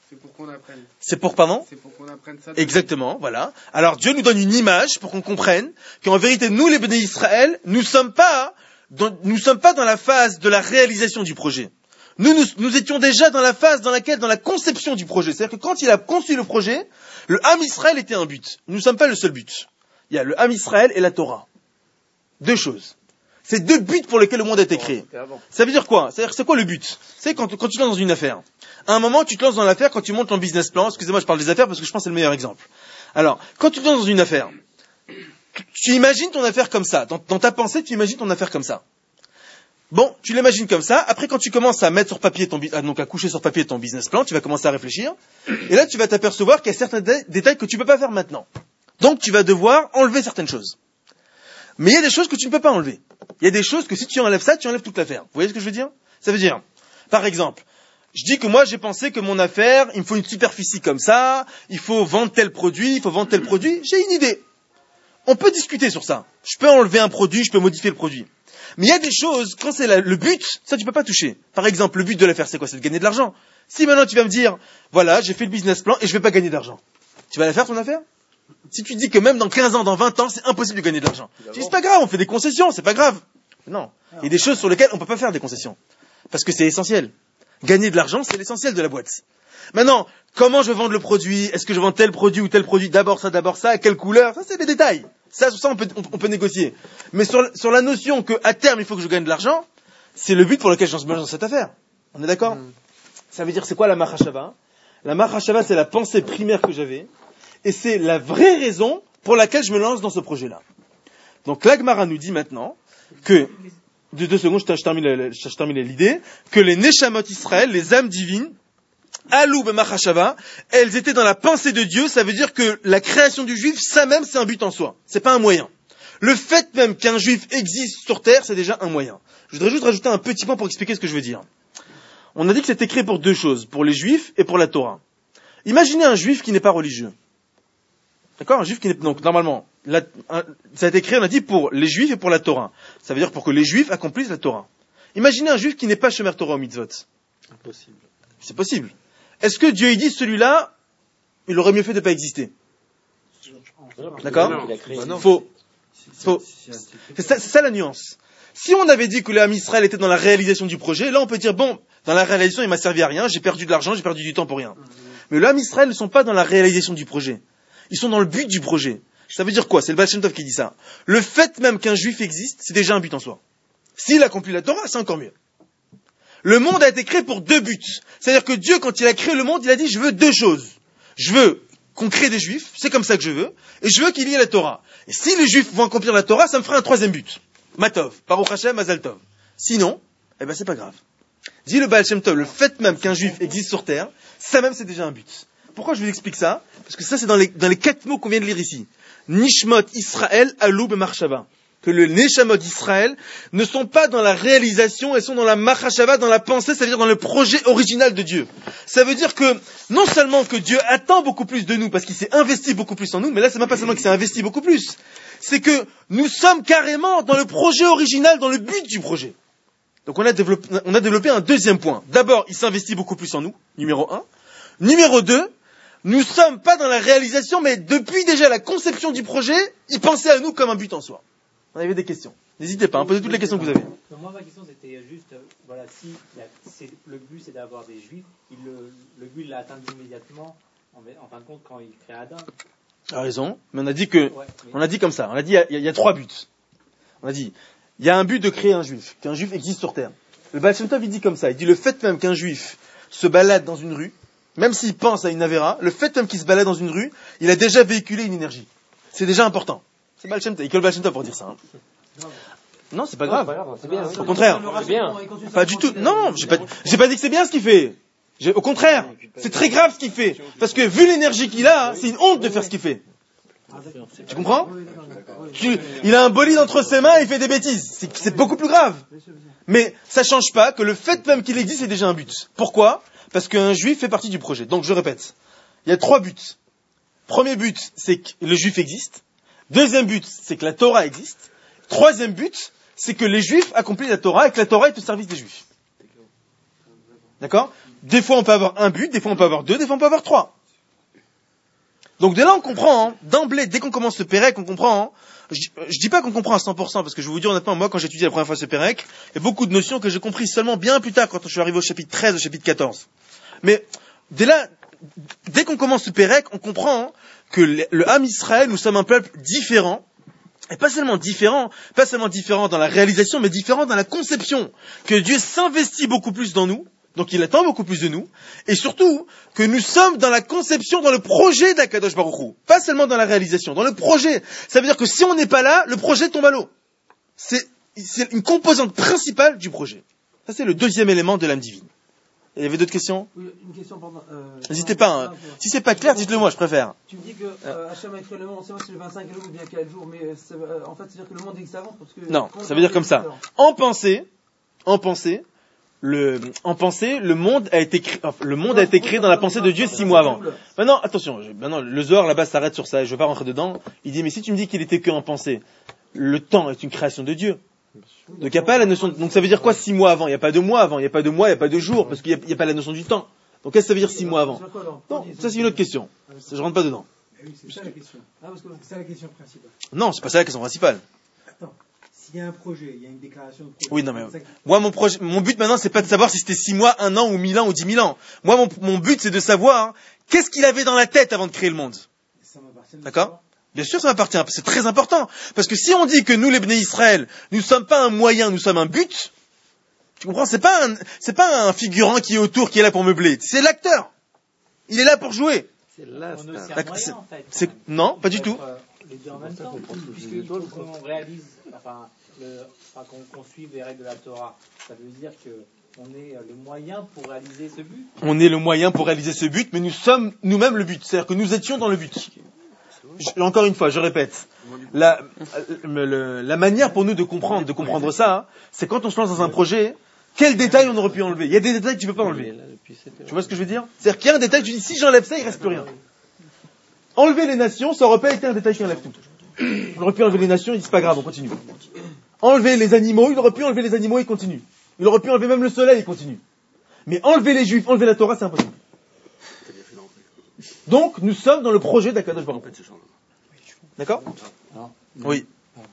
C'est pour qu'on apprenne. C'est pour, pardon ? C'est pour qu'on apprenne ça. Exactement, voilà. Alors Dieu nous donne une image pour qu'on comprenne qu'en vérité, nous, les béné Israël, nous sommes pas dans la phase de la réalisation du projet. Nous étions déjà dans la phase dans la conception du projet. C'est-à-dire que quand il a conçu le projet, le Ham Israël était un but. Nous ne sommes pas le seul but. Il y a le Ham Israël et la Torah. Deux choses. C'est deux buts pour lesquels le monde a été créé. Ça veut dire quoi ? C'est-à-dire, c'est quoi le but ? C'est quand tu te lances dans une affaire. À un moment, tu te lances dans l'affaire quand tu montes ton business plan. Excusez-moi, je parle des affaires parce que je pense que c'est le meilleur exemple. Alors, quand tu te lances dans une affaire, tu imagines ton affaire comme ça. Dans ta pensée, tu imagines ton affaire comme ça. Bon, tu l'imagines comme ça. Après, quand tu commences à mettre sur papier donc à coucher sur papier ton business plan, tu vas commencer à réfléchir. Et là, tu vas t'apercevoir qu'il y a certains détails que tu peux pas faire maintenant. Donc, tu vas devoir enlever certaines choses. Mais il y a des choses que tu ne peux pas enlever. Il y a des choses que si tu enlèves ça, tu enlèves toute l'affaire. Vous voyez ce que je veux dire ? Ça veut dire, par exemple, je dis que moi, j'ai pensé que mon affaire, il me faut une superficie comme ça, il faut vendre tel produit, j'ai une idée. On peut discuter sur ça. Je peux enlever un produit, je peux modifier le produit. Mais il y a des choses, quand c'est le but, ça tu peux pas toucher. Par exemple, le but de l'affaire, c'est quoi ? C'est de gagner de l'argent. Si maintenant tu vas me dire, voilà, j'ai fait le business plan et je vais pas gagner d'argent. Tu vas la faire ton affaire ? Si tu dis que même dans 15 ans, dans 20 ans, c'est impossible de gagner de l'argent. Tu dis, c'est pas grave, on fait des concessions, c'est pas grave. Non. Il y a des choses sur lesquelles on peut pas faire des concessions. Parce que c'est essentiel. Gagner de l'argent, c'est l'essentiel de la boîte. Maintenant, comment je vais vendre le produit ? Est-ce que je vends tel produit ou tel produit ? D'abord ça, à quelle couleur ? Ça, c'est des détails. Ça, sur ça, on peut négocier. Mais sur la notion qu'à terme, il faut que je gagne de l'argent, c'est le but pour lequel je me lance dans cette affaire. On est d'accord ? Ça veut dire, c'est quoi la Mahashava ? La Mahashava, c'est la pensée primaire que j'avais. Et c'est la vraie raison pour laquelle je me lance dans ce projet-là. Donc, l'Agmara nous dit maintenant que, deux secondes, je termine l'idée, que les Neshamot Israël, les âmes divines, Alou B'Machashava, elles étaient dans la pensée de Dieu. Ça veut dire que la création du juif, ça même, c'est un but en soi. C'est pas un moyen. Le fait même qu'un juif existe sur terre, c'est déjà un moyen. Je voudrais juste rajouter un petit point pour expliquer ce que je veux dire. On a dit que c'était créé pour deux choses, pour les juifs et pour la Torah. Imaginez un juif qui n'est pas religieux. D'accord ? Un juif qui n'est, donc, normalement, ça a été créé, on a dit, pour les juifs et pour la Torah. Ça veut dire pour que les juifs accomplissent la Torah. Imaginez un juif qui n'est pas Shomer Torah au mitzvot. Impossible. C'est possible. Est-ce que Dieu, il dit, celui-là, il aurait mieux fait de ne pas exister? D'accord? Faux. C'est ça la nuance. Si on avait dit que l'âme Israël était dans la réalisation du projet, là on peut dire, bon, dans la réalisation il m'a servi à rien, j'ai perdu de l'argent, j'ai perdu du temps pour rien. Mais l'âme Israël ne sont pas dans la réalisation du projet. Ils sont dans le but du projet. Ça veut dire quoi? C'est le Baal Shem Tov qui dit ça. Le fait même qu'un juif existe, c'est déjà un but en soi. S'il accomplit la Torah, c'est encore mieux. Le monde a été créé pour deux buts. C'est-à-dire que Dieu, quand il a créé le monde, il a dit, je veux deux choses. Je veux qu'on crée des juifs, c'est comme ça que je veux, et je veux qu'il y ait la Torah. Et si les juifs vont accomplir la Torah, ça me fera un troisième but. Matov, Baruch Hashem, Mazal Tov. Sinon, eh ben c'est pas grave. Dit le Baal Shem Tov, le fait même qu'un juif existe sur terre, ça même c'est déjà un but. Pourquoi je vous explique ça? Parce que ça c'est dans les quatre mots qu'on vient de lire ici. Nishmot Israël, Alou B'Marshava. Que le Neshamot d'Israël ne sont pas dans la réalisation, elles sont dans la Machashava, dans la pensée, ça veut dire dans le projet original de Dieu. Ça veut dire que, non seulement que Dieu attend beaucoup plus de nous, parce qu'il s'est investi beaucoup plus en nous, mais là c'est même pas seulement qu'il s'est investi beaucoup plus, c'est que nous sommes carrément dans le projet original, dans le but du projet. Donc on a développé un deuxième point. D'abord, il s'investit beaucoup plus en nous, numéro 1. Numéro 2, nous sommes pas dans la réalisation, mais depuis déjà la conception du projet, il pensait à nous comme un but en soi. On avait des questions. N'hésitez pas, posez toutes les questions que vous avez. Moi, ma question, c'était juste, voilà, si le but, c'est d'avoir des juifs, le but, il l'a atteint immédiatement, en fin de compte, quand il crée Adam. Tu as raison, mais on a dit on a dit comme ça, on a dit, il y a trois buts. On a dit, il y a un but de créer un juif, qu'un juif existe sur terre. Le Baal Shem Tov, il dit comme ça, il dit le fait même qu'un juif se balade dans une rue, même s'il pense à une Avera, le fait même qu'il se balade dans une rue, il a déjà véhiculé une énergie. C'est déjà important. C'est Baal Shem Tov, il y a que le Baal Shem Tov pour dire ça. Hein. Non, c'est pas grave. C'est bien. Au contraire. C'est bien. Pas du tout. Non, j'ai pas dit que c'est bien ce qu'il fait. Au contraire. C'est très grave ce qu'il fait. Parce que vu l'énergie qu'il a, c'est une honte de faire ce qu'il fait. Tu comprends? Il a un bolide entre ses mains et il fait des bêtises. C'est beaucoup plus grave. Mais ça change pas que le fait même qu'il existe, c'est déjà un but. Pourquoi? Parce qu'un juif fait partie du projet. Donc je répète. Il y a trois buts. Premier but, c'est que le juif existe. Deuxième but, c'est que la Torah existe. Troisième but, c'est que les juifs accomplissent la Torah et que la Torah est au service des juifs. D'accord? Des fois on peut avoir un but, des fois on peut avoir deux, des fois on peut avoir trois. Donc de là on comprend, hein, d'emblée, dès qu'on commence ce Pérec, on comprend, hein, je dis pas qu'on comprend à 100%, parce que je vais vous dire honnêtement, moi quand j'ai étudié la première fois ce Pérec, il y a beaucoup de notions que j'ai compris seulement bien plus tard quand je suis arrivé au chapitre 13, au chapitre 14. Mais dès là, dès qu'on commence ce Pérec, on comprend, hein, que le Ham Israël, nous sommes un peuple différent, et pas seulement différent dans la réalisation, mais différent dans la conception, que Dieu s'investit beaucoup plus dans nous, donc il attend beaucoup plus de nous, et surtout que nous sommes dans la conception, dans le projet d'Akadosh Baruch Hu, pas seulement dans la réalisation, dans le projet. Ça veut dire que si on n'est pas là, le projet tombe à l'eau. C'est une composante principale du projet. Ça c'est le deuxième élément de l'âme divine. Il y avait d'autres questions? Oui, une question, pardon. N'hésitez pas, hein. Si c'est pas clair, dites-le moi, je préfère. Tu me dis que Hachem a créé le monde, on sait pas si c'est le 25 ou bien quel jour, mais en fait, c'est-à-dire que le monde existe avant parce que... Non, ça veut dire comme ça. En pensée, le monde a été créé dans la pensée de Dieu 6 mois avant. Maintenant, attention, le Zohar là-bas s'arrête sur ça, je vais pas rentrer dedans. Il dit, mais si tu me dis qu'il était que en pensée, le temps est une création de Dieu. Donc il n'y a pas la notion, donc ça veut dire quoi 6 mois avant? Il n'y a pas de mois avant, il n'y a pas de mois, il n'y a pas de jour, parce qu'il n'y a pas la notion du temps. Donc qu'est-ce que ça veut dire 6 mois avant? Non, ça c'est une autre question. Je rentre pas dedans. Oui, c'est ça la question. C'est ça la question principale. Non, c'est pas ça la question principale. Attends, s'il y a un projet, il y a une déclaration de projet. Oui, non mais moi mon but maintenant c'est pas de savoir si c'était 6 mois, 1 an ou 1000 ans ou 10 000 ans. Moi mon but c'est de savoir, hein, qu'est-ce qu'il avait dans la tête avant de créer le monde. Ça m'appartient. D'accord? Bien sûr, ça m'appartient. C'est très important. Parce que si on dit que nous, les Bnei Israël, nous ne sommes pas un moyen, nous sommes un but, tu comprends? C'est pas un figurant qui est autour, qui est là pour meubler. C'est l'acteur. Il est là pour jouer. C'est là, On est aussi un moyen, en fait. Non, pas du tout. Les deux en même temps, puisqu'il faut qu'on réalise, qu'on suive les règles de la Torah. Ça veut dire que on est le moyen pour réaliser ce but. On est le moyen pour réaliser ce but, mais nous sommes nous-mêmes le but. C'est-à-dire que nous étions dans le but. Encore une fois, je répète, la manière pour nous de comprendre ça, hein, c'est quand on se lance dans un projet, quel détail on aurait pu enlever? Il y a des détails que tu peux pas enlever. Tu vois ce que je veux dire? C'est-à-dire qu'il y a un détail, tu dis, si j'enlève ça, il reste plus rien. Enlever les nations, ça aurait pas été un détail qui enlève tout. On aurait pu enlever les nations, il dit, c'est pas grave, on continue. Enlever les animaux, il aurait pu enlever les animaux, il continue. Il aurait pu enlever même le soleil, il continue. Mais enlever les juifs, enlever la Torah, c'est impossible. Donc, nous sommes dans le projet d'Akadosh Baruch Hu. D'accord? Oui.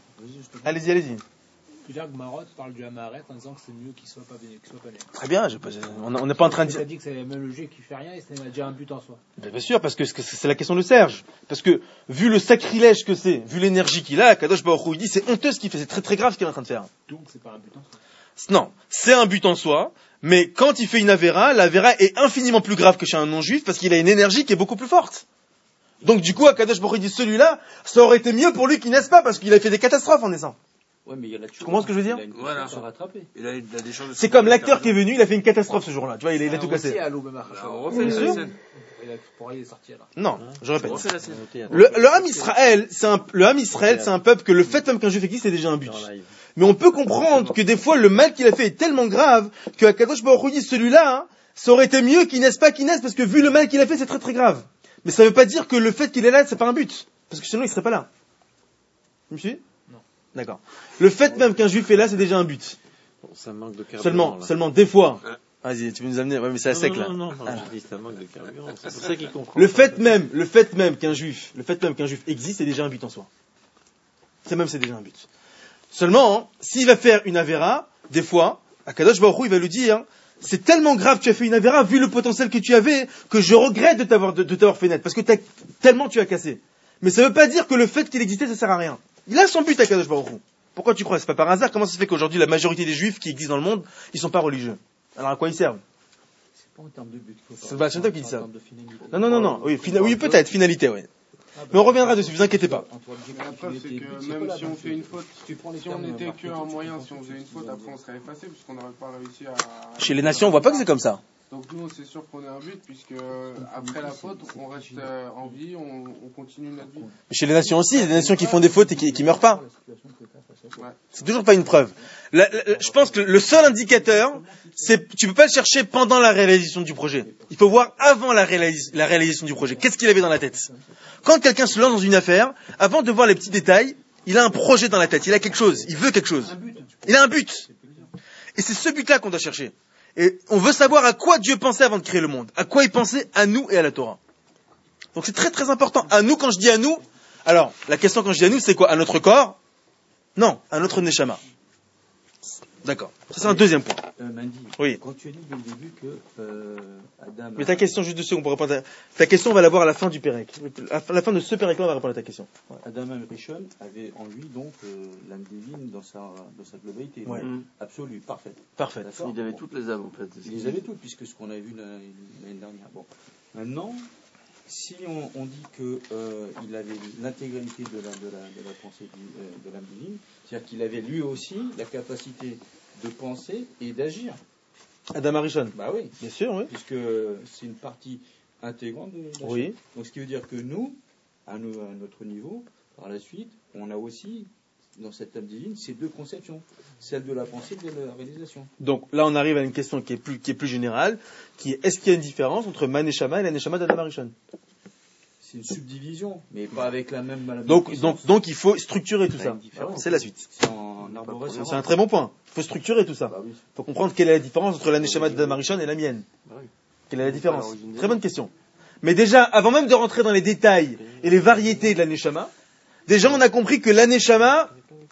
Allez-y. Plusieurs Gmarot parlent du Hamaret en disant que c'est mieux qu'il soit pas né. Très bien, on n'est pas en train de dire... Tu as dit que c'est même le jeu qui fait rien et c'est déjà un but en soi. Bien sûr, parce que c'est la question de Serge. Parce que, vu le sacrilège que c'est, vu l'énergie qu'il a, Akadosh Baruch Hu, il dit, c'est honteux ce qu'il fait, c'est très très grave ce qu'il est en train de faire. Donc c'est pas un but en soi. Non, c'est un but en soi, mais quand il fait une avéra, l'avéra est infiniment plus grave que chez un non-juif parce qu'il a une énergie qui est beaucoup plus forte. Donc du coup, Akadosh Baruch Hu dit, celui-là, ça aurait été mieux pour lui qu'il naisse pas parce qu'il a fait des catastrophes en naissant. Ouais, mais il y a Tu comprends ce que je veux dire? Voilà. Il a des chances de... C'est comme l'acteur qui est venu, il a fait une catastrophe ce jour-là. Tu vois, il a tout cassé. On refait la scène. Il est sorti là. Non, je répète. On refait la scène. Le Ham Israël, c'est un peuple que le fait même qu'un juif existe, c'est déjà un but. Mais on peut comprendre que des fois, le mal qu'il a fait est tellement grave que Akadosh Baruch Hu dit, celui-là, hein, ça aurait été mieux qu'il naisse pas qu'il naisse parce que vu le mal qu'il a fait, c'est très très grave. Mais ça veut pas dire que le fait qu'il est là, c'est pas un but. Parce que sinon, il serait pas là. Tu me suis? Non. D'accord. Le fait même qu'un juif est là, c'est déjà un but. Bon, ça manque de carburant. Seulement des fois. Vas-y, tu peux nous amener, ouais, mais c'est à sec là. Non, je dis ça manque de carburant. C'est pour ça qu'il comprend. Le fait même qu'un juif existe, c'est déjà un but en soi. C'est déjà un but. Seulement, hein, s'il va faire une avéra, des fois, Akadosh Baruch Hu, il va lui dire, c'est tellement grave que tu as fait une avéra, vu le potentiel que tu avais, que je regrette de t'avoir fait naître, parce que tellement tu as cassé. Mais ça veut pas dire que le fait qu'il existait, ça sert à rien. Il a son but, Akadosh Baruch Hu. Pourquoi tu crois? C'est pas par hasard. Comment ça se fait qu'aujourd'hui, la majorité des juifs qui existent dans le monde, ils sont pas religieux? Alors à quoi ils servent? C'est pas en termes de but. C'est Sébastien qui dit ça. Non. Oui, peut-être, finalité, oui. Mais on reviendra dessus, vous inquiétez pas. Mais la preuve, c'est que même si on fait une faute, si on n'était qu'un moyen, si on faisait une faute, après on serait effacé, puisqu'on n'aurait pas réussi à... Chez les nations, on voit pas que c'est comme ça. Donc nous, c'est sûr qu'on est un but, puisque après la faute, on reste en vie, on continue notre vie. Mais chez les nations aussi, il y a des nations qui font des fautes et qui meurent pas. Ouais. C'est toujours pas une preuve. Je pense que le seul indicateur, c'est tu peux pas le chercher pendant la réalisation du projet. Il faut voir avant la réalisation du projet. Qu'est-ce qu'il avait dans la tête? Quand quelqu'un se lance dans une affaire, avant de voir les petits détails, il a un projet dans la tête, il a quelque chose, il veut quelque chose. Il a un but. Et c'est ce but-là qu'on doit chercher. Et on veut savoir à quoi Dieu pensait avant de créer le monde. À quoi il pensait à nous et à la Torah. Donc c'est très très important. À nous, quand je dis à nous, alors la question quand je dis à nous, c'est quoi? À notre corps? Non, à notre neshama. D'accord. Ça c'est un deuxième point. Mandy, oui. Quand tu as dit dès le début que Adam... Mais ta question, juste 2 secondes pour répondre ta question, on va la voir à la fin du Pérec. À la fin de ce Pérec-là, on va répondre à ta question. Adam Rishon avait en lui donc l'âme divine dans sa globalité. Ouais. Absolue, parfaite. Parfait. Il avait toutes les âmes en fait. Il les avait toutes, puisque ce qu'on a vu l'année dernière. Bon. Maintenant, si on dit qu'il avait l'intégralité de la pensée de l'âme divine, c'est-à-dire qu'il avait lui aussi la capacité de penser et d'agir. Adam Arishon. Bah oui. Bien sûr, oui. Puisque c'est une partie intégrante de la oui. chose. Donc ce qui veut dire que nous, à notre niveau, par la suite, on a aussi, dans cette âme divine, ces deux conceptions. Celle de la pensée et de la réalisation. Donc là, on arrive à une question qui est plus générale, qui est, est-ce qu'il y a une différence entre Maneshama et la Neshama d'Adam Arishon? C'est une subdivision, mais pas avec la même donc il faut structurer tout ça. C'est la suite. C'est en arborescence. C'est un très bon point. Il faut structurer tout ça. Il faut comprendre quelle est la différence entre la Neshama d'Adam Arishon et la mienne. Quelle est la différence? Très bonne question. Mais déjà, avant même de rentrer dans les détails et les variétés de la Neshama, déjà on a compris que la Neshama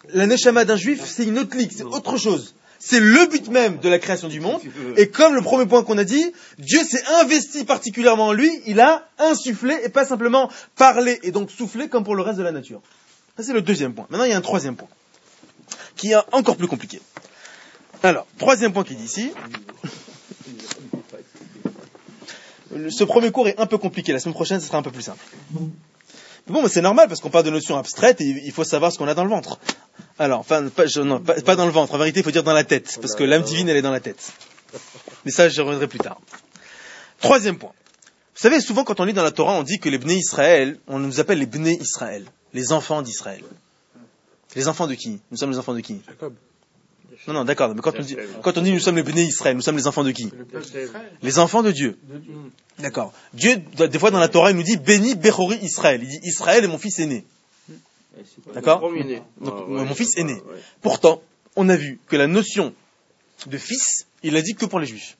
d'un juif, c'est une autre ligue, c'est autre chose. C'est le but même de la création du monde. Et comme le premier point qu'on a dit, Dieu s'est investi particulièrement en lui, il a insufflé et pas simplement parlé et donc soufflé comme pour le reste de la nature. Ça c'est le deuxième point. Maintenant il y a un troisième point, qui est encore plus compliqué. Alors, troisième point qui dit ici. Ce premier cours est un peu compliqué, la semaine prochaine ce sera un peu plus simple. Mais bon, mais c'est normal parce qu'on parle de notions abstraites et il faut savoir ce qu'on a dans le ventre. Alors, enfin, pas dans le ventre. En vérité, il faut dire dans la tête, parce que l'âme divine, elle est dans la tête. Mais ça, je reviendrai plus tard. Troisième point. Vous savez, souvent, quand on lit dans la Torah, on dit que les Bnei Israël, on nous appelle les Bnei Israël, les enfants d'Israël. Les enfants de qui? Nous sommes les enfants de qui? Jacob. Non, d'accord. Mais quand on dit nous sommes les Bnei Israël, nous sommes les enfants de qui? Les enfants de Dieu. D'accord. Dieu, des fois dans la Torah, il nous dit Béni Bechori Israël. Il dit Israël est mon fils aîné. D'accord? Donc, mon fils est né. Pourtant, on a vu que la notion de fils, il l'a dit que pour les juifs.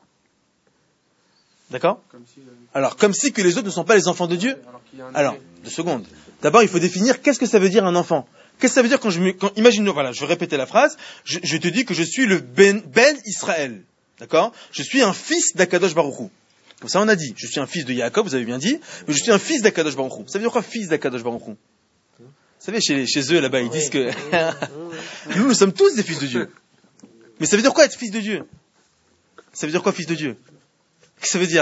D'accord? Alors, comme si que les autres ne sont pas les enfants de Dieu. Alors, 2 secondes. D'abord, il faut définir qu'est-ce que ça veut dire un enfant. Qu'est-ce que ça veut dire imagine, voilà, je vais répéter la phrase. Je te dis que je suis le Ben Israël. D'accord? Je suis un fils d'Akadosh Baruch Hu. Comme ça, on a dit. Je suis un fils de Yaakov, vous avez bien dit. Mais je suis un fils d'Akadosh Baruch Hu. Ça veut dire quoi, fils d'Akadosh Baruch Hu? Vous savez, chez eux, là-bas, ils disent que nous sommes tous des fils de Dieu. Mais ça veut dire quoi être fils de Dieu? Ça veut dire quoi, fils de Dieu? Qu'est-ce que ça veut dire?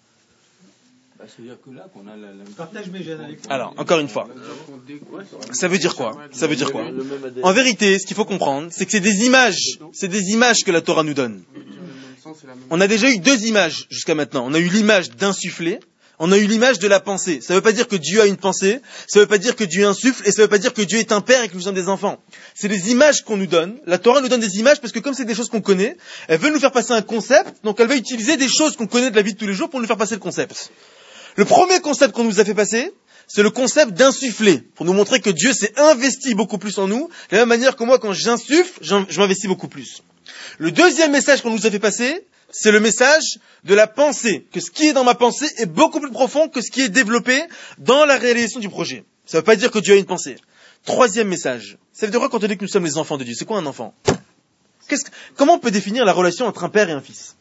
Ça veut dire que là, qu'on a Partage mes gènes avec moi. Alors, encore une fois. Ça veut dire quoi? Ça veut dire quoi? En vérité, ce qu'il faut comprendre, c'est que c'est des images que la Torah nous donne. On a déjà eu 2 images jusqu'à maintenant. On a eu l'image d'insuffler. On a eu l'image de la pensée. Ça ne veut pas dire que Dieu a une pensée, ça ne veut pas dire que Dieu insuffle, et ça ne veut pas dire que Dieu est un père et que nous sommes des enfants. C'est des images qu'on nous donne. La Torah nous donne des images parce que comme c'est des choses qu'on connaît, elle veut nous faire passer un concept, donc elle va utiliser des choses qu'on connaît de la vie de tous les jours pour nous faire passer le concept. Le premier concept qu'on nous a fait passer, c'est le concept d'insuffler, pour nous montrer que Dieu s'est investi beaucoup plus en nous, de la même manière que moi, quand j'insuffle, je m'investis beaucoup plus. Le deuxième message qu'on nous a fait passer, c'est le message de la pensée, que ce qui est dans ma pensée est beaucoup plus profond que ce qui est développé dans la réalisation du projet. Ça ne veut pas dire que Dieu a une pensée. Troisième message, ça veut dire quoi quand on dit que nous sommes les enfants de Dieu? C'est quoi un enfant? Comment on peut définir la relation entre un père et un fils?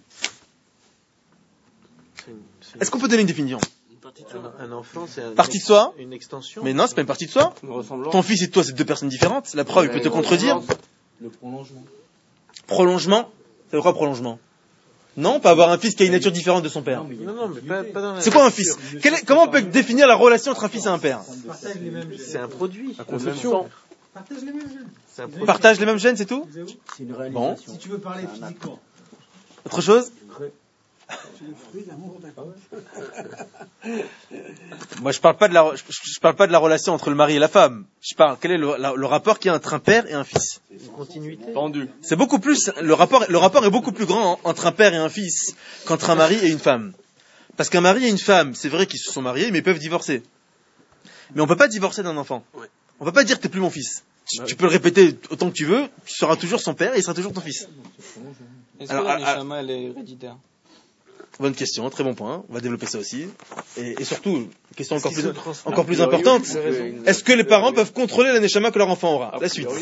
Est-ce qu'on peut donner une définition? Un enfant, c'est partie de soi? Une extension? Mais non, c'est pas une partie de soi. Ton fils et toi, c'est 2 personnes différentes. La preuve, il peut te contredire. Le prolongement. Prolongement? Ça veut quoi prolongement? Non, pas avoir un fils qui a une nature différente de son père. Non, mais pas dans la... C'est quoi un fils? Comment on peut définir la relation entre un fils et un père? C'est un produit. La conception. Partage les mêmes gènes. Partage les mêmes gènes, c'est tout? C'est une réalisation. Si tu veux parler physiquement. Autre chose? Moi, je parle pas de la relation entre le mari et la femme. Je parle, quel est le rapport qu'il y a entre un père et un fils? Une continuité. Tendu. C'est beaucoup plus, le rapport est beaucoup plus grand entre un père et un fils qu'entre un mari et une femme. Parce qu'un mari et une femme, c'est vrai qu'ils se sont mariés, mais ils peuvent divorcer. Mais on peut pas divorcer d'un enfant. On peut pas dire t'es plus mon fils. Tu peux le répéter autant que tu veux, tu seras toujours son père et il sera toujours ton fils. Est-ce que la Neshama, elle est héréditaire? Bonne question, très bon point. On va développer ça aussi. Et surtout, question encore plus importante, est-ce que les parents peuvent contrôler la Neshama que leur enfant aura? La suite.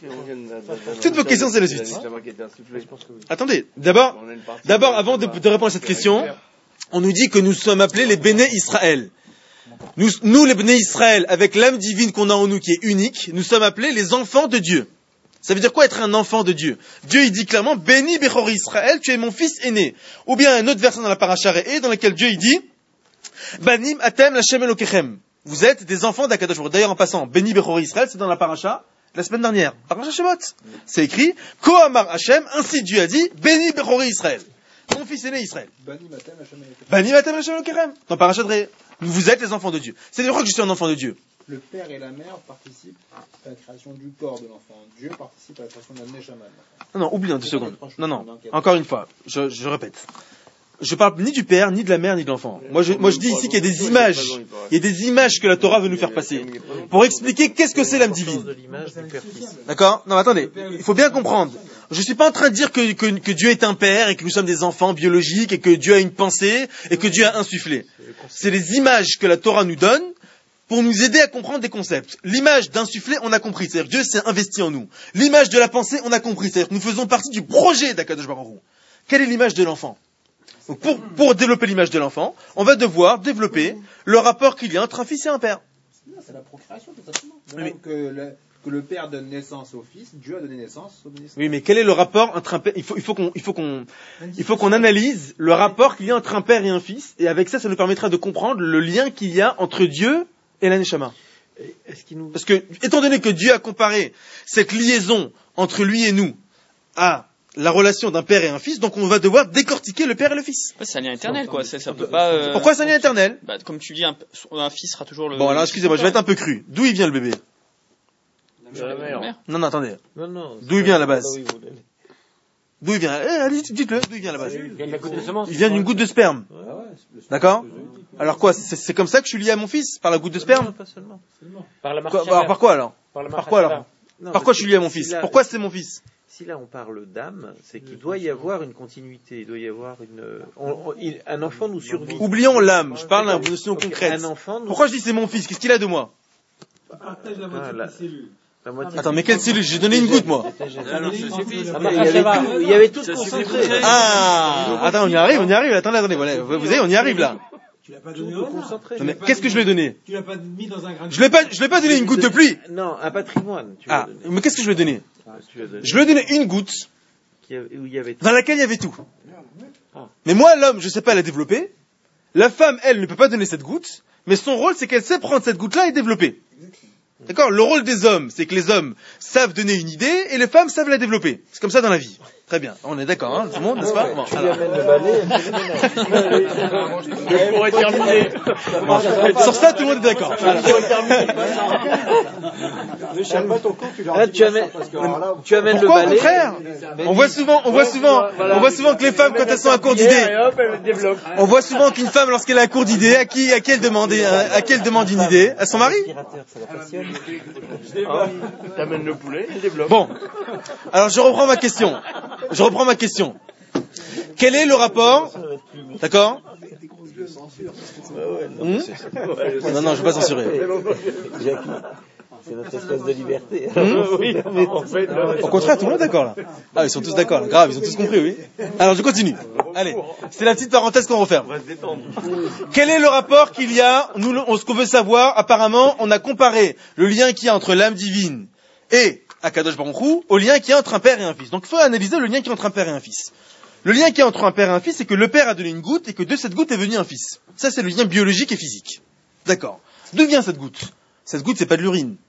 Toutes vos questions, c'est la suite. Attendez, d'abord, avant de répondre à cette question, on nous dit que nous sommes appelés les Béné Israël. Nous, les Béné Israël, avec l'âme divine qu'on a en nous qui est unique, nous sommes appelés les enfants de Dieu. Ça veut dire quoi être un enfant de Dieu? Dieu, il dit clairement, Béni Bechor Israël, tu es mon fils aîné. Ou bien un autre verset dans la paracha Re'eh, dans lequel Dieu, il dit, Banim Atem Lashem Elokechem. Vous êtes des enfants d'Akadosh Baruch Hu. D'ailleurs, en passant, Béni Bechor Israël, c'est dans la paracha la semaine dernière. Paracha Shemot. C'est écrit, Ko Amar Hashem, ainsi Dieu a dit, Béni Bechor Israël. Mon fils aîné Israël. Banim Atem Lashem Elokechem. Dans paracha Re'eh. Vous êtes les enfants de Dieu. C'est-à-dire que je suis un enfant de Dieu. Le père et la mère participent à la création du corps de l'enfant. Dieu participe à la création de la Neshama. Non, oublie 2 secondes. Non, encore une fois, je répète. Je parle ni du père, ni de la mère, ni de l'enfant. Moi, je dis ici qu'il y a des images. Il y a des images que la Torah veut nous faire passer. Pour expliquer qu'est-ce que c'est l'âme divine. D'accord? Non, attendez. Il faut bien comprendre. Je suis pas en train de dire que Dieu est un père et que nous sommes des enfants biologiques et que Dieu a une pensée et que Dieu a insufflé. C'est les images que la Torah nous donne pour nous aider à comprendre des concepts. L'image d'un soufflet, on a compris. C'est-à-dire que Dieu s'est investi en nous. L'image de la pensée, on a compris. C'est-à-dire que nous faisons partie du projet d'Akadosh Baruch Hu. Quelle est l'image de l'enfant? Donc pour développer l'image de l'enfant, on va devoir développer le rapport qu'il y a entre un fils et un père. C'est la procréation, tout simplement. Que le père donne naissance au fils, Dieu a donné naissance au fils. Oui, mais quel est le rapport entre un père? Il faut qu'on analyse le rapport qu'il y a entre un père et un fils, et avec ça nous permettra de comprendre le lien qu'il y a entre Dieu et la Neshama. Parce que, étant donné que Dieu a comparé cette liaison entre lui et nous à la relation d'un père et un fils, donc on va devoir décortiquer le père et le fils. Ouais, c'est un lien éternel, quoi. Ça peut pas. Pourquoi c'est un lien éternel? Comme tu dis, un fils sera toujours le. Bon, alors excusez-moi, je vais être un peu cru. D'où il vient le bébé? De la mère. Non, attendez. D'où il vient à la base? D'où il vient? Allez, dites-le. D'où il vient à la base? Il vient d'une goutte de sperme. D'accord? Alors quoi? C'est comme ça que je suis lié à mon fils? Par la goutte de sperme? Pas seulement. Par la marche. Par quoi alors? Par quoi alors? Par quoi je suis lié à mon fils? Pourquoi c'est mon fils? Si là on parle d'âme, c'est qu'il doit y avoir une continuité, il doit y avoir un enfant nous survit. Oublions l'âme, je parle d'une notion concrète. Pourquoi je dis c'est mon fils? Qu'est-ce qu'il a de moi? Partage la moitié des cellules. Attends, mais quelle cellule? J'ai donné une goutte, moi. Il y avait tout concentré. Ah, attends, on y arrive. Attendez, voilà. Vous voyez, on y arrive, là. Tu l'as pas donné au hasard. Mais qu'est-ce que je lui ai donné? Tu l'as pas mis dans un grain de... Je l'ai pas donné une goutte de pluie. Non, un patrimoine. Mais qu'est-ce que je lui ai donné? Je lui ai donné une goutte dans laquelle il y avait tout. Mais moi, l'homme, je sais pas la développer. La femme, elle, ne peut pas donner cette goutte. Mais son rôle, c'est qu'elle sait prendre cette goutte-là et développer. D'accord? Le rôle des hommes, c'est que les hommes savent donner une idée et les femmes savent la développer. C'est comme ça dans la vie. Très bien. On est d'accord, hein, tout le monde, n'est-ce pas? Tu lui amènes le balai, Je pourrais terminer. Sur ça, tout le monde est d'accord. Tu amènes le Pourquoi, au balai. contraire? On voit souvent que les femmes, quand elles sont à court d'idées, on voit souvent qu'une femme, lorsqu'elle est à court d'idées, à qui elle demande une idée? À son mari? T'amènes le poulet, il développe. Bon. Alors, je reprends ma question. Quel est le rapport? D'accord? Non, je vais pas censurer. C'est notre espace de liberté. Au contraire, tout le monde est d'accord là. Ah, ils sont tous d'accord, là. Grave, ils ont tous compris, oui. Alors, je continue. Allez, c'est la petite parenthèse qu'on referme. Quel est le rapport qu'il y a? Ce qu'on veut savoir, apparemment, on a comparé le lien qu'il y a entre l'âme divine et Akadosh Baruch Hu au lien qu'il y a entre un père et un fils. Donc, il faut analyser le lien qu'il y a entre un père et un fils. Le lien qu'il y a entre un père et un fils, c'est que le père a donné une goutte et que de cette goutte est venu un fils. Ça, c'est le lien biologique et physique. D'accord. D'où vient cette goutte? Cette goutte, c'est pas de l'urine.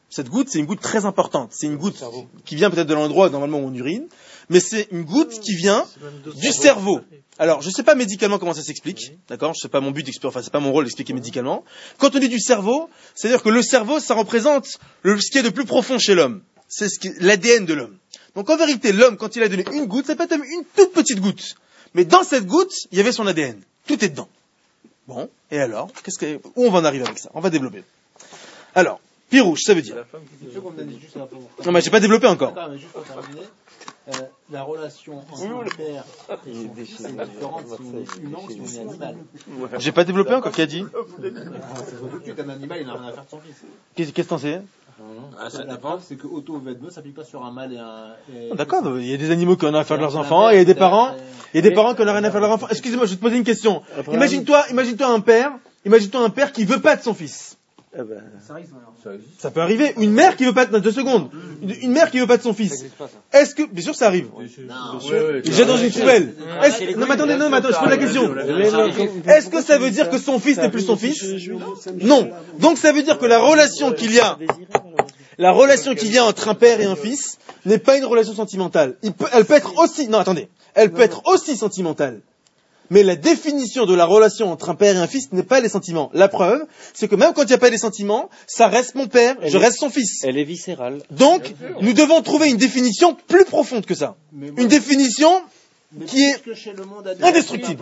Cette goutte, c'est une goutte très importante. C'est une goutte qui vient peut-être de l'endroit normalement où on urine, mais c'est une goutte qui vient du cerveau. Alors, je sais pas médicalement comment ça s'explique, d'accord? C'est pas mon but d'expliquer, enfin, c'est pas mon rôle d'expliquer médicalement. Quand on dit du cerveau, c'est-à-dire que le cerveau, ça représente ce qui est de plus profond chez l'homme. C'est l'ADN de l'homme. Donc, en vérité, l'homme, quand il a donné une goutte, ça peut être une toute petite goutte. Mais dans cette goutte, il y avait son ADN. Tout est dedans. Bon. Et alors? Où on va en arriver avec ça? On va développer. Alors, pirouche, ça veut dire. Non, mais j'ai pas développé encore. D'accord, mais juste pour terminer, la relation entre le père et son fils, c'est différent si on est humain ou si on est animal. J'ai pas développé encore, qui a dit? Tout de suite, un animal, il n'a rien à faire de son fils. Qu'est-ce que t'en sais? La preuve, c'est que auto ne s'applique pas sur un mâle et un... D'accord, il y a des animaux qui en ont à faire de leurs enfants, et il y a des parents qui en ont rien à faire de leurs enfants. Excusez-moi, je vais te poser une question. Imagine-toi un père qui veut pas de son fils. Ça peut arriver. Une mère qui veut pas de, 2 secondes. Une mère qui veut pas de son fils. Est-ce que, bien sûr, ça arrive. Il jette dans une poubelle. Non, mais attendez, je pose la question. Est-ce que ça veut dire que son fils n'est plus son fils? Non. Donc ça veut dire que la relation qu'il y a entre un père et un fils n'est pas une relation sentimentale. Elle peut être aussi sentimentale. Mais la définition de la relation entre un père et un fils n'est pas les sentiments. La preuve, c'est que même quand il n'y a pas les sentiments, ça reste mon père, je reste son fils. Elle est viscérale. Donc, nous devons trouver une définition plus profonde que ça. Une définition qui est indestructible.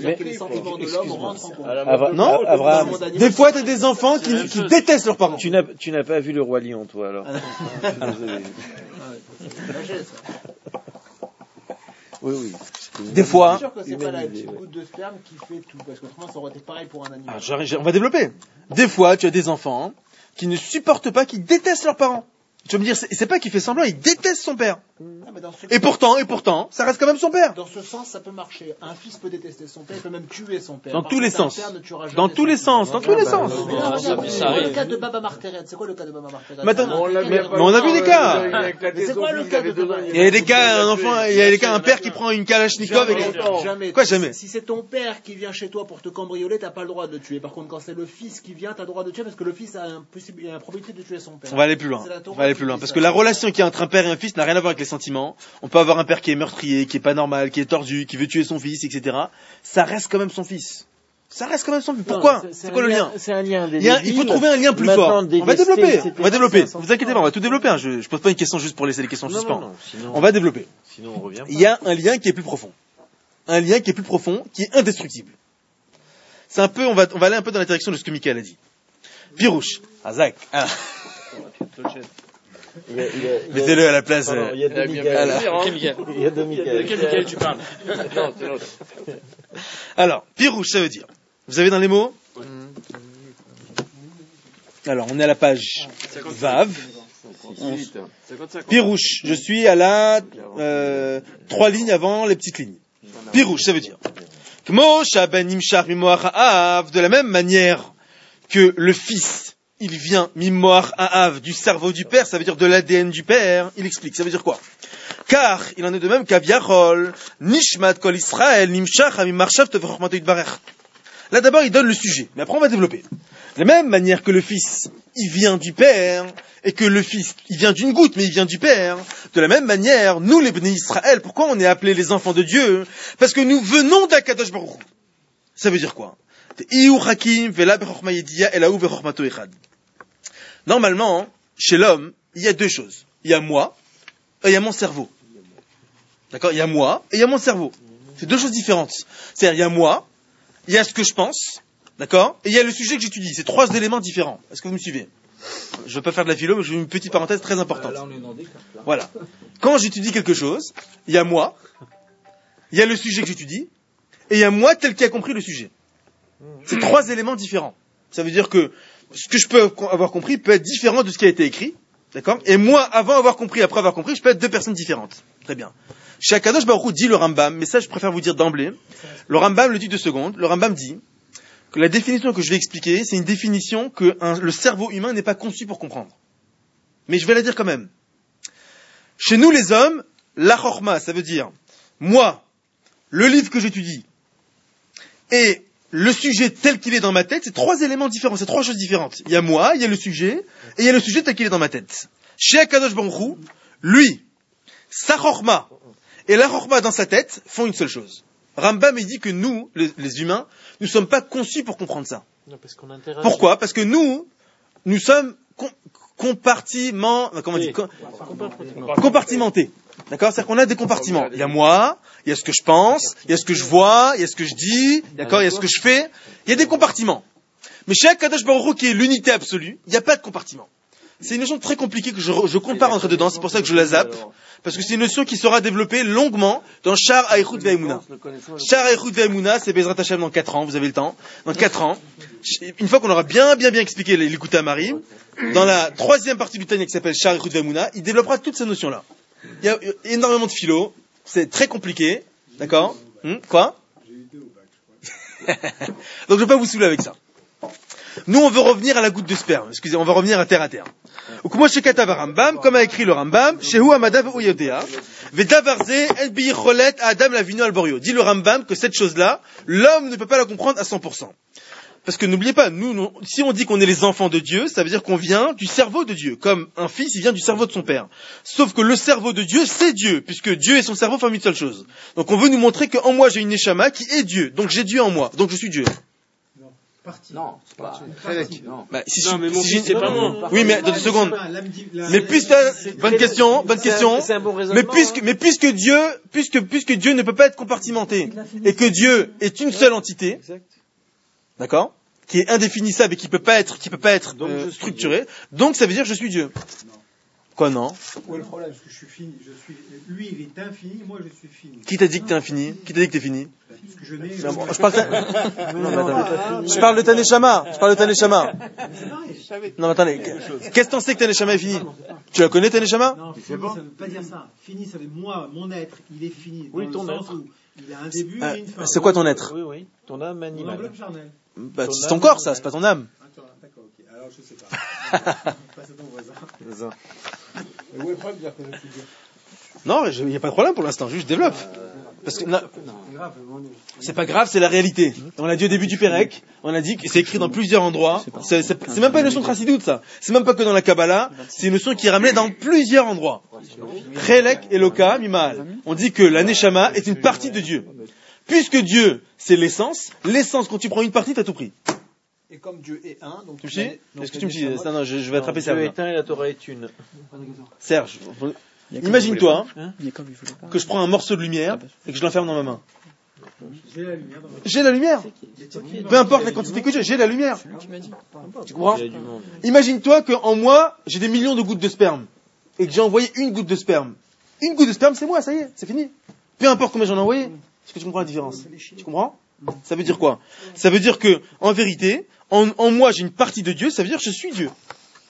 Non, Abraham. Des fois, tu as des enfants qui détestent leurs parents. Tu n'as pas vu le Roi Lion, toi, alors. Oui. Des fois. Je suis sûr que c'est pas la petite goutte de sperme qui fait tout, parce qu'autrement ça aurait été pareil pour un animal. On va développer. Des fois, tu as des enfants qui ne supportent pas, qui détestent leurs parents. Tu vas me dire, c'est pas qu'il fait semblant, il déteste son père. Et pourtant, ça reste quand même son père. Dans ce sens, ça peut marcher. Un fils peut détester son père, il peut même tuer son père. Dans tous les sens. Dans tous les sens. Le cas de Baba Marteret, c'est quoi le cas de Baba Marteret? Mais on a vu des cas. C'est quoi le cas de Baba? Il y a des cas, un père qui prend une Kalachnikov Jamais. Quoi, jamais? Si c'est ton père qui vient chez toi pour te cambrioler, t'as pas le droit de le tuer. Par contre, quand c'est le fils qui vient, t'as le droit de le tuer parce que le fils a une probabilité de tuer son père. On va aller plus loin. Parce que la relation qu'il y a entre un père et un fils n'a rien à voir avec les sentiments. On peut avoir un père qui est meurtrier, qui est pas normal, qui est tordu, qui veut tuer son fils, etc. Ça reste quand même son fils. Pourquoi? C'est quoi le lien? C'est un lien. Il faut trouver un lien plus fort. On va développer. Vous inquiétez pas, on va tout développer. Je pose pas une question juste pour laisser les questions en suspens. On va développer. Sinon on revient. Il y a un lien qui est plus profond. Un lien qui est plus profond, qui est indestructible. C'est un peu, on va aller un peu dans la direction de ce que Michael a dit. Pirouche. Azak. Mettez-le à la place. Il y a deux Michael. Il y a deux Michael. De quel Michael tu parles? Non, c'est l'autre. Alors, pirouche, ça veut dire. Vous avez dans les mots? Alors, on est à la page Vav. Pirouche, je suis à la 3 lignes avant les petites lignes. Pirouche, ça veut dire. De la même manière que le fils, il vient mimoar ha'av du cerveau du père, ça veut dire de l'ADN du père. Il explique, ça veut dire quoi? Car il en est de même qu'aviachol nishmat kol Israël nimshach mimarshav tevrochmato yitbarech. Là d'abord il donne le sujet, mais après on va développer. De la même manière que le fils, il vient du père, et que le fils, il vient d'une goutte, mais il vient du père. De la même manière, nous les Bnei Israël, pourquoi on est appelés les enfants de Dieu? Parce que nous venons d'Akadosh Baruch Hu. Ça veut dire quoi? Normalement, chez l'homme, il y a 2 choses. Il y a moi, et il y a mon cerveau. D'accord? Il y a moi, et il y a mon cerveau. C'est 2 choses différentes. C'est-à-dire, il y a moi, il y a ce que je pense, d'accord? Et il y a le sujet que j'étudie. C'est 3 éléments différents. Est-ce que vous me suivez? Je ne veux pas faire de la philo, mais je vais une petite parenthèse très importante. Voilà. Quand j'étudie quelque chose, il y a moi, il y a le sujet que j'étudie, et il y a moi tel qui a compris le sujet. C'est 3 éléments différents. Ça veut dire que ce que je peux avoir compris peut être différent de ce qui a été écrit, d'accord? Et moi, avant avoir compris, après avoir compris, je peux être 2 personnes différentes. Très bien. Chez Akadosh Baruch Hu dit le Rambam, mais ça je préfère vous dire d'emblée. Le Rambam le dit 2 secondes. Le Rambam dit que la définition que je vais expliquer, c'est une définition que le cerveau humain n'est pas conçu pour comprendre. Mais je vais la dire quand même. Chez nous les hommes, la chorma, ça veut dire moi, le livre que j'étudie, et le sujet tel qu'il est dans ma tête, c'est trois éléments différents, c'est trois choses différentes. Il y a moi, il y a le sujet, et il y a le sujet tel qu'il est dans ma tête. Chez Akadosh Baruch Hu, lui, sa chorma et la chorma dans sa tête font une seule chose. Rambam, il dit que nous, les humains, nous ne sommes pas conçus pour comprendre ça. Non, parce qu'on interagit. Pourquoi? Parce que nous sommes compartimentés. D'accord? C'est-à-dire qu'on a des compartiments. Il y a moi, il y a ce que je pense, il y a ce que je vois, il y a ce que je dis, d'accord? Il y a ce que je fais. Il y a des compartiments. Mais chez Akadosh Baruch Hu, qui est l'unité absolue, il n'y a pas de compartiment. C'est une notion très compliquée que je compte pas rentrer dedans, c'est pour ça que je la zappe. Parce que c'est une notion qui sera développée longuement dans Shar Haïchut Ve'Emunah. Shar Haïchut Ve'Emunah, c'est Bezrat Hashem dans 4 ans, vous avez le temps. Dans 4 ans, une fois qu'on aura bien expliqué l'Ikuta Marim, dans la troisième partie du Tanya qui s'appelle Shar Haïchut Ve'Emunah, il développera toutes ces notions-là. Il y a énormément de philo, c'est très compliqué, d'accord? Quoi? Donc je vais pas vous saouler avec ça. Nous, on veut revenir à la goutte de sperme. Excusez, on va revenir à terre. Ou comme chez Katav Rambam, comme a écrit le Rambam, Shehu Amadav Uyodea, Vedavarze El Biyicholet Adam Lavino Alborio. Dit le Rambam que cette chose-là, l'homme ne peut pas la comprendre à 100%. Parce que n'oubliez pas, nous, si on dit qu'on est les enfants de Dieu, ça veut dire qu'on vient du cerveau de Dieu. Comme un fils, il vient du cerveau de son père. Sauf que le cerveau de Dieu, c'est Dieu, puisque Dieu et son cerveau forment une seule chose. Donc on veut nous montrer qu'en moi, j'ai une Neshama qui est Dieu. Donc j'ai Dieu en moi. Donc je suis Dieu. Non, c'est pas Bah, c'est pas moi. Oui, mais 2 secondes. Mais puisque bonne question. C'est un bon raisonnement. Mais puisque Dieu ne peut pas être compartimenté et que Dieu est une seule entité, d'accord, qui est indéfinissable et qui peut pas être structuré, donc ça veut dire je suis Dieu. Quoi, non? Où est le problème? Parce que je suis fini. Lui, il est infini, moi, je suis fini. Qui t'a dit que t'es infini? Qui t'a dit que t'es fini? Parce que je n'ai... Je parle de Taneshama. Non, mais attendez. Qu'est-ce que t'en sais que Taneshama est fini? Tu la connais, Taneshama? Non, fini, ça ne veut pas dire ça. Fini, ça veut dire moi, mon être, il est fini. Oui, ton être. Il a un début et une fin. C'est quoi ton être? Oui. Ton âme animale. L'enveloppe charnelle. Bah, c'est ton corps, ça, c'est pas ton âme. D'accord, ok. Alors, je sais pas. Passe à ton voisin. Où est le problème de dire que je suis Dieu? Non, il n'y a pas de problème pour l'instant, juste développe. Parce que c'est pas grave, c'est la réalité. On l'a dit au début du Pérec, on a dit que c'est écrit dans plusieurs endroits. C'est même pas une notion de Chassidoute, ça. C'est même pas que dans la Kabbalah, c'est une notion qui est ramenée dans plusieurs endroits. Chelek, Eloka, Mimal. On dit que la Neshama est une partie de Dieu. Puisque Dieu, c'est l'essence, quand tu prends une partie, t'as tout pris. Et comme Dieu est un, donc tu sais? Est-ce que tu me dis? Non, je vais attraper Serge. Dieu est un et la Torah est une. Serge, imagine-toi que je prends un morceau de lumière et que je l'enferme dans ma main. J'ai la lumière. Peu importe la quantité que j'ai la lumière. Tu comprends? Imagine-toi qu'en moi, j'ai des millions de gouttes de sperme et que j'ai envoyé une goutte de sperme. Une goutte de sperme, c'est moi, ça y est, c'est fini. Peu importe combien j'en ai envoyé. Est-ce que tu comprends la différence? Tu comprends? Ça veut dire quoi? Ça veut dire que, en vérité, en moi, j'ai une partie de Dieu, ça veut dire que je suis Dieu.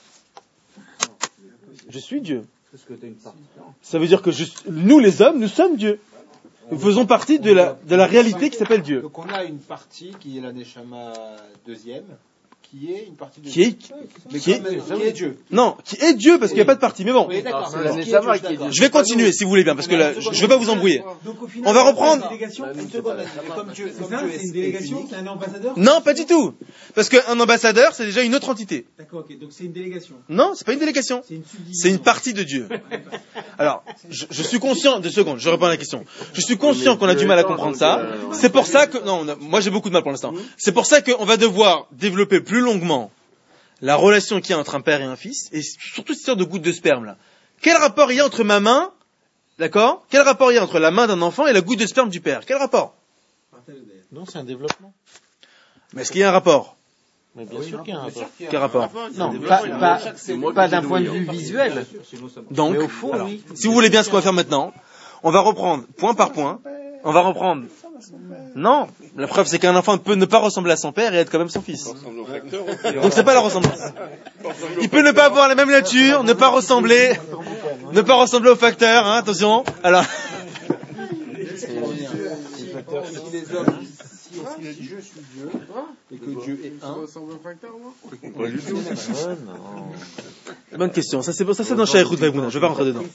Je suis Dieu. Ça veut dire que nous, les hommes, nous sommes Dieu. Nous faisons partie de la réalité qui s'appelle Dieu. Donc on a une partie qui est la Neshama deuxième, qui est une partie de qui est Dieu. Non, qui est Dieu parce qu'il n'y a pas de partie. Mais bon, oui, je vais continuer si vous voulez bien parce que là, je ne vais pas vous embrouiller. On va reprendre. C'est une délégation, c'est un ambassadeur? Non, pas du tout. Parce qu'un ambassadeur, c'est déjà une autre entité. D'accord, ok. Donc c'est une délégation. Non, c'est pas une délégation. C'est une partie de Dieu. Alors, je suis conscient, 2 secondes, je réponds à la question. Je suis conscient qu'on a du mal à comprendre ça. C'est pour ça que, non, moi j'ai beaucoup de mal pour l'instant. C'est pour ça qu'on va devoir développer plus longuement la relation qu'il y a entre un père et un fils, et surtout cette sorte de goutte de sperme là. Quel rapport il y a entre ma main, d'accord? Quel rapport il y a entre la main d'un enfant et la goutte de sperme du père? Quel rapport? Non, c'est un développement. Mais est-ce qu'il y a un rapport? Mais bien sûr qu'il y a un rapport. Quel rapport? Non, pas d'un point de vue visuel. Donc, mais au fond, alors, oui. Si vous voulez bien ce qu'on va faire maintenant, on va reprendre point par point. On va reprendre. Non, la preuve c'est qu'un enfant peut ne pas ressembler à son père et être quand même son fils. Donc c'est pas la ressemblance. Il peut ne pas avoir la même nature, ne pas ressembler au facteur, hein, attention. Alors. Si je suis Dieu et que Dieu est un. Bonne question. Ça c'est dans Shaïrout Vaimouna. Je vais pas rentrer dedans.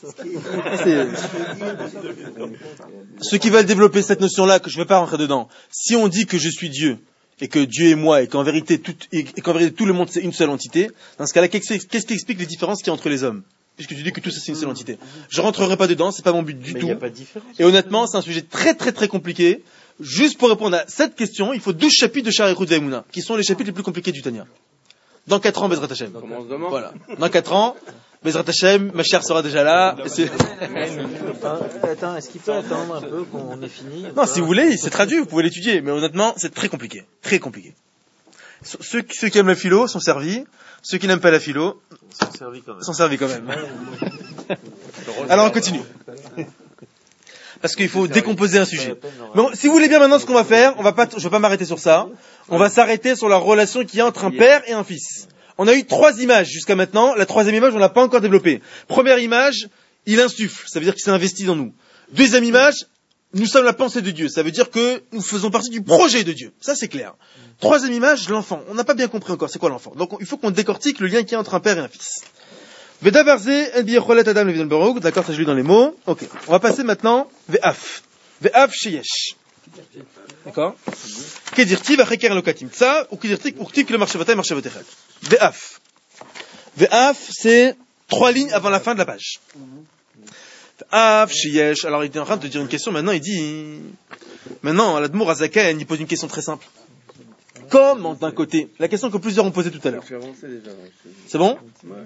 Ceux qui veulent développer cette notion-là, que je vais pas rentrer dedans. Si on dit que je suis Dieu, et que Dieu est moi, et qu'en vérité tout le monde c'est une seule entité, dans ce cas-là, qu'est-ce qui explique les différences qu'il y a entre les hommes? Puisque tu dis que tout ça c'est une seule entité. Je rentrerai pas dedans, c'est pas mon but du tout. Il n'y a pas de différence. Et honnêtement, c'est un sujet très très très compliqué. Juste pour répondre à cette question, il faut 12 chapitres de Sharichut Ve'emunah, qui sont les chapitres les plus compliqués du Tanya. Dans 4 ans, Bezrat Hashem. Voilà. Dans 4 ans, Bezrat Hashem, ma chère sera déjà là. Attends, est-ce qu'il peut attendre un peu qu'on ait fini? Non, si vous voulez, c'est traduit, vous pouvez l'étudier. Mais honnêtement, c'est très compliqué. Très compliqué. Ceux qui aiment la philo sont servis. Ceux qui n'aiment pas la philo sont servis quand même. Alors on continue. Parce qu'il faut décomposer un sujet. Mais si vous voulez bien maintenant ce qu'on va faire, je vais pas m'arrêter sur ça. On va s'arrêter sur la relation qu'il y a entre un père et un fils. On a eu 3 images jusqu'à maintenant. La 3e image, on l'a pas encore développée. Première image, il insuffle. Ça veut dire qu'il s'est investi dans nous. 2e image, nous sommes la pensée de Dieu. Ça veut dire que nous faisons partie du projet de Dieu. Ça, c'est clair. 3e image, l'enfant. On n'a pas bien compris encore c'est quoi l'enfant. Donc, il faut qu'on décortique le lien qu'il y a entre un père et un fils. Vedavarze, Enbiyecholet Adam Levidan Baruch. D'accord, ça je lis dans les mots. Ok. On va passer maintenant, Ve'af. Ve'af Sheyesh. D'accord? Kedirtiv, Acheker Lokatim Tsa, ou Kedirtiv, Uktiv, Kilo Marchevatay, Marchevatechad. Ve'af. Ve'af, c'est 3 lignes avant la fin de la page. Ve'af Sheyesh. Alors, il est en train de te dire une question, maintenant, il dit, maintenant, l'Admour Azaken, il pose une question très simple. Comment d'un côté, la question que plusieurs ont posée tout à l'heure. C'est bon?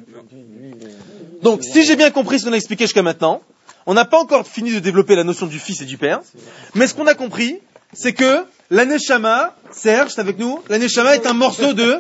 Donc, si j'ai bien compris ce qu'on a expliqué jusqu'à maintenant, on n'a pas encore fini de développer la notion du fils et du père, mais ce qu'on a compris, c'est que la Neshama, Serge, c'est avec nous, la Neshama est un morceau de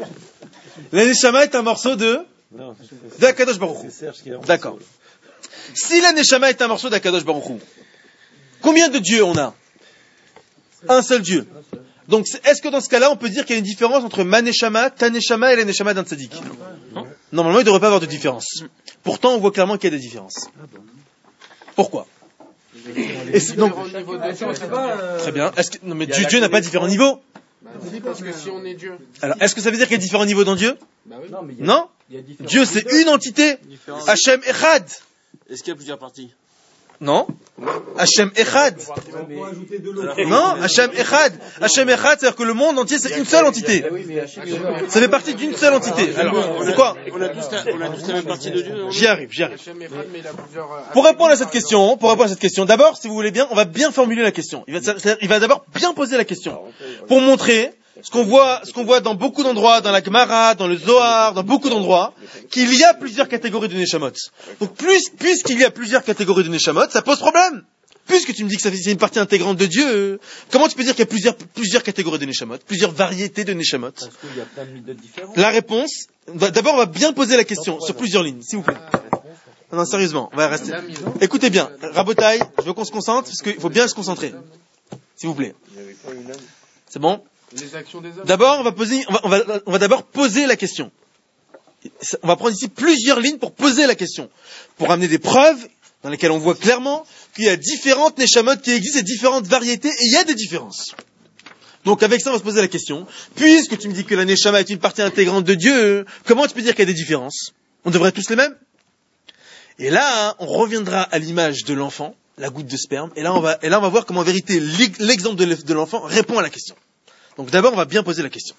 Akadosh Baruch Hu. D'accord. Si la Neshama est un morceau d'Akadosh Baruch Hu, combien de dieux on a? Un seul Dieu. Donc, est-ce que dans ce cas-là, on peut dire qu'il y a une différence entre ma Neshama, ta Neshama et la Neshama d'un tzaddik? Normalement, il ne devrait pas avoir de différence. Pourtant, on voit clairement qu'il y a des différences. Pourquoi? Donc, très bien. Non, mais Dieu n'a pas différents niveaux. Parce que si on est Dieu. Alors, est-ce que ça veut dire qu'il y a différents niveaux dans Dieu? Non. Dieu, c'est une entité. Hachem Echad. Est-ce qu'il y a plusieurs parties? Non. Hachem Echad. Non, Hachem Echad. Hachem Echad, c'est-à-dire que le monde entier, c'est une seule entité. Ça fait partie d'une seule entité. Alors, c'est quoi? On a tous la même partie de Dieu. J'y arrive. Pour répondre à cette question, d'abord, si vous voulez bien, on va bien formuler la question. Il va d'abord bien poser la question. Pour montrer ce qu'on voit dans beaucoup d'endroits, dans la Gemara, dans le Zohar, dans beaucoup d'endroits, qu'il y a plusieurs catégories de Neshamot. Donc, puisqu'il y a plusieurs catégories de Neshamot, ça pose problème. Puisque tu me dis que c'est une partie intégrante de Dieu, comment tu peux dire qu'il y a plusieurs catégories de Neshamot, plusieurs variétés de Neshamot? Parce qu'il y a plein de mythes différents. La réponse, d'abord, on va bien poser la question sur plusieurs lignes, s'il vous plaît. Non, sérieusement, on va rester. Écoutez bien, Rabotaï, je veux qu'on se concentre, parce qu'il faut bien se concentrer. S'il vous plaît. C'est bon? D'abord, on va d'abord poser la question. On va prendre ici plusieurs lignes pour poser la question, pour amener des preuves dans lesquelles on voit clairement qu'il y a différentes neshamot qui existent et différentes variétés, et il y a des différences. Donc avec ça, on va se poser la question, puisque tu me dis que la neshama est une partie intégrante de Dieu, comment tu peux dire qu'il y a des différences? On devrait tous les mêmes? Et là, on reviendra à l'image de l'enfant, la goutte de sperme, et là on va voir comment en vérité l'exemple de l'enfant répond à la question. Donc d'abord, on va bien poser la question.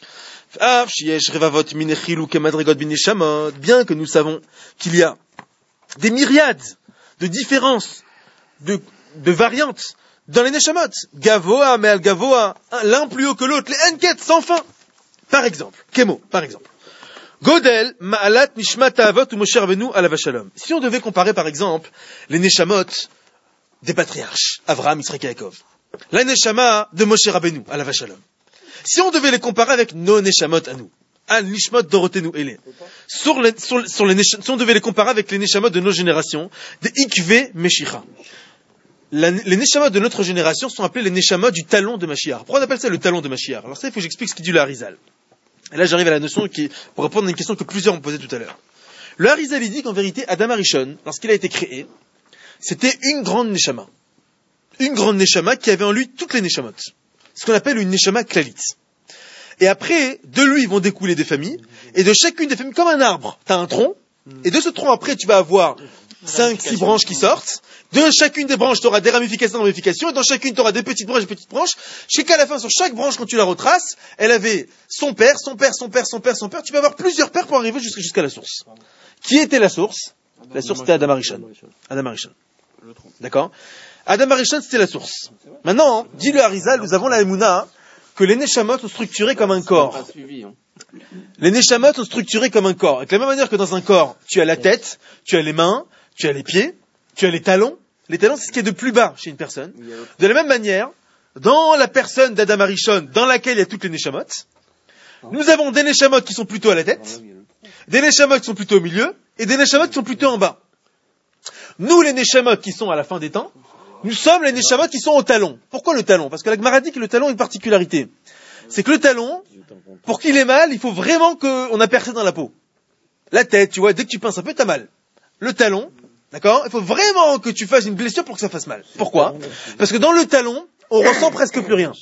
Bien que nous savons qu'il y a des myriades de différences, de variantes dans les neshamot. Gavoa, Me'al Gavoa, l'un plus haut que l'autre, les enquêtes sans fin. Par exemple, Kemo, par exemple. Godel, Ma'alat, Nishmat, Avot ou Moshe Rabbeinu, Alav Shalom. Si on devait comparer, par exemple, les neshamot des patriarches, Avraham, Yitzhak et Yaakov, la neshama de Moshe Rabbeinu, Alav Shalom. Si on devait les comparer avec nos neshamot à nous, al nishmot dorotenu ele, si on devait les comparer avec les neshamot de nos générations, des ikve meshicha. Les neshamot de notre génération sont appelés les neshamot du talon de Mashiach. Pourquoi on appelle ça le talon de Mashiach? Alors ça, il faut que j'explique ce qu'il dit le Harizal. Et là, j'arrive à la notion pour répondre à une question que plusieurs ont posée tout à l'heure. Le Harizal, il dit qu'en vérité, Adam Arishon, lorsqu'il a été créé, c'était une grande neshama. Une grande neshama qui avait en lui toutes les neshamot. Ce qu'on appelle une neshama klalit. Et après, de lui vont découler des familles, et de chacune des familles, comme un arbre, tu as un tronc, et de ce tronc après, tu vas avoir 6 branches qui sortent. De chacune des branches, tu auras des ramifications, et dans chacune, tu auras des petites branches. Jusqu'à la fin, sur chaque branche, quand tu la retraces, elle avait son père. Tu peux avoir plusieurs pères pour arriver jusqu'à la source. Qui était la source? La source, c'était Adam Arishon. D'accord? Adam Arishon, c'était la source. Maintenant, dit le Harizal, nous avons la Emouna, que les Neshamot sont structurés comme un corps. Les Neshamot sont structurés comme un corps. Et de la même manière que dans un corps, tu as la tête, tu as les mains, tu as les pieds, tu as les talons. Les talons, c'est ce qui est de plus bas chez une personne. De la même manière, dans la personne d'Adam Arishon, dans laquelle il y a toutes les Neshamot, nous avons des Neshamot qui sont plutôt à la tête, des Neshamot qui sont plutôt au milieu, et des Neshamot qui sont plutôt en bas. Nous, les Neshamot qui sont à la fin des temps, nous sommes les Neshamot qui sont au talon. Pourquoi le talon? Parce que la Gemara dit que le talon a une particularité. C'est que le talon, pour qu'il ait mal, il faut vraiment qu'on a percé dans la peau. La tête, tu vois, dès que tu pinces un peu, t'as mal. Le talon, d'accord? Il faut vraiment que tu fasses une blessure pour que ça fasse mal. Pourquoi? Parce que dans le talon, on ressent presque plus rien.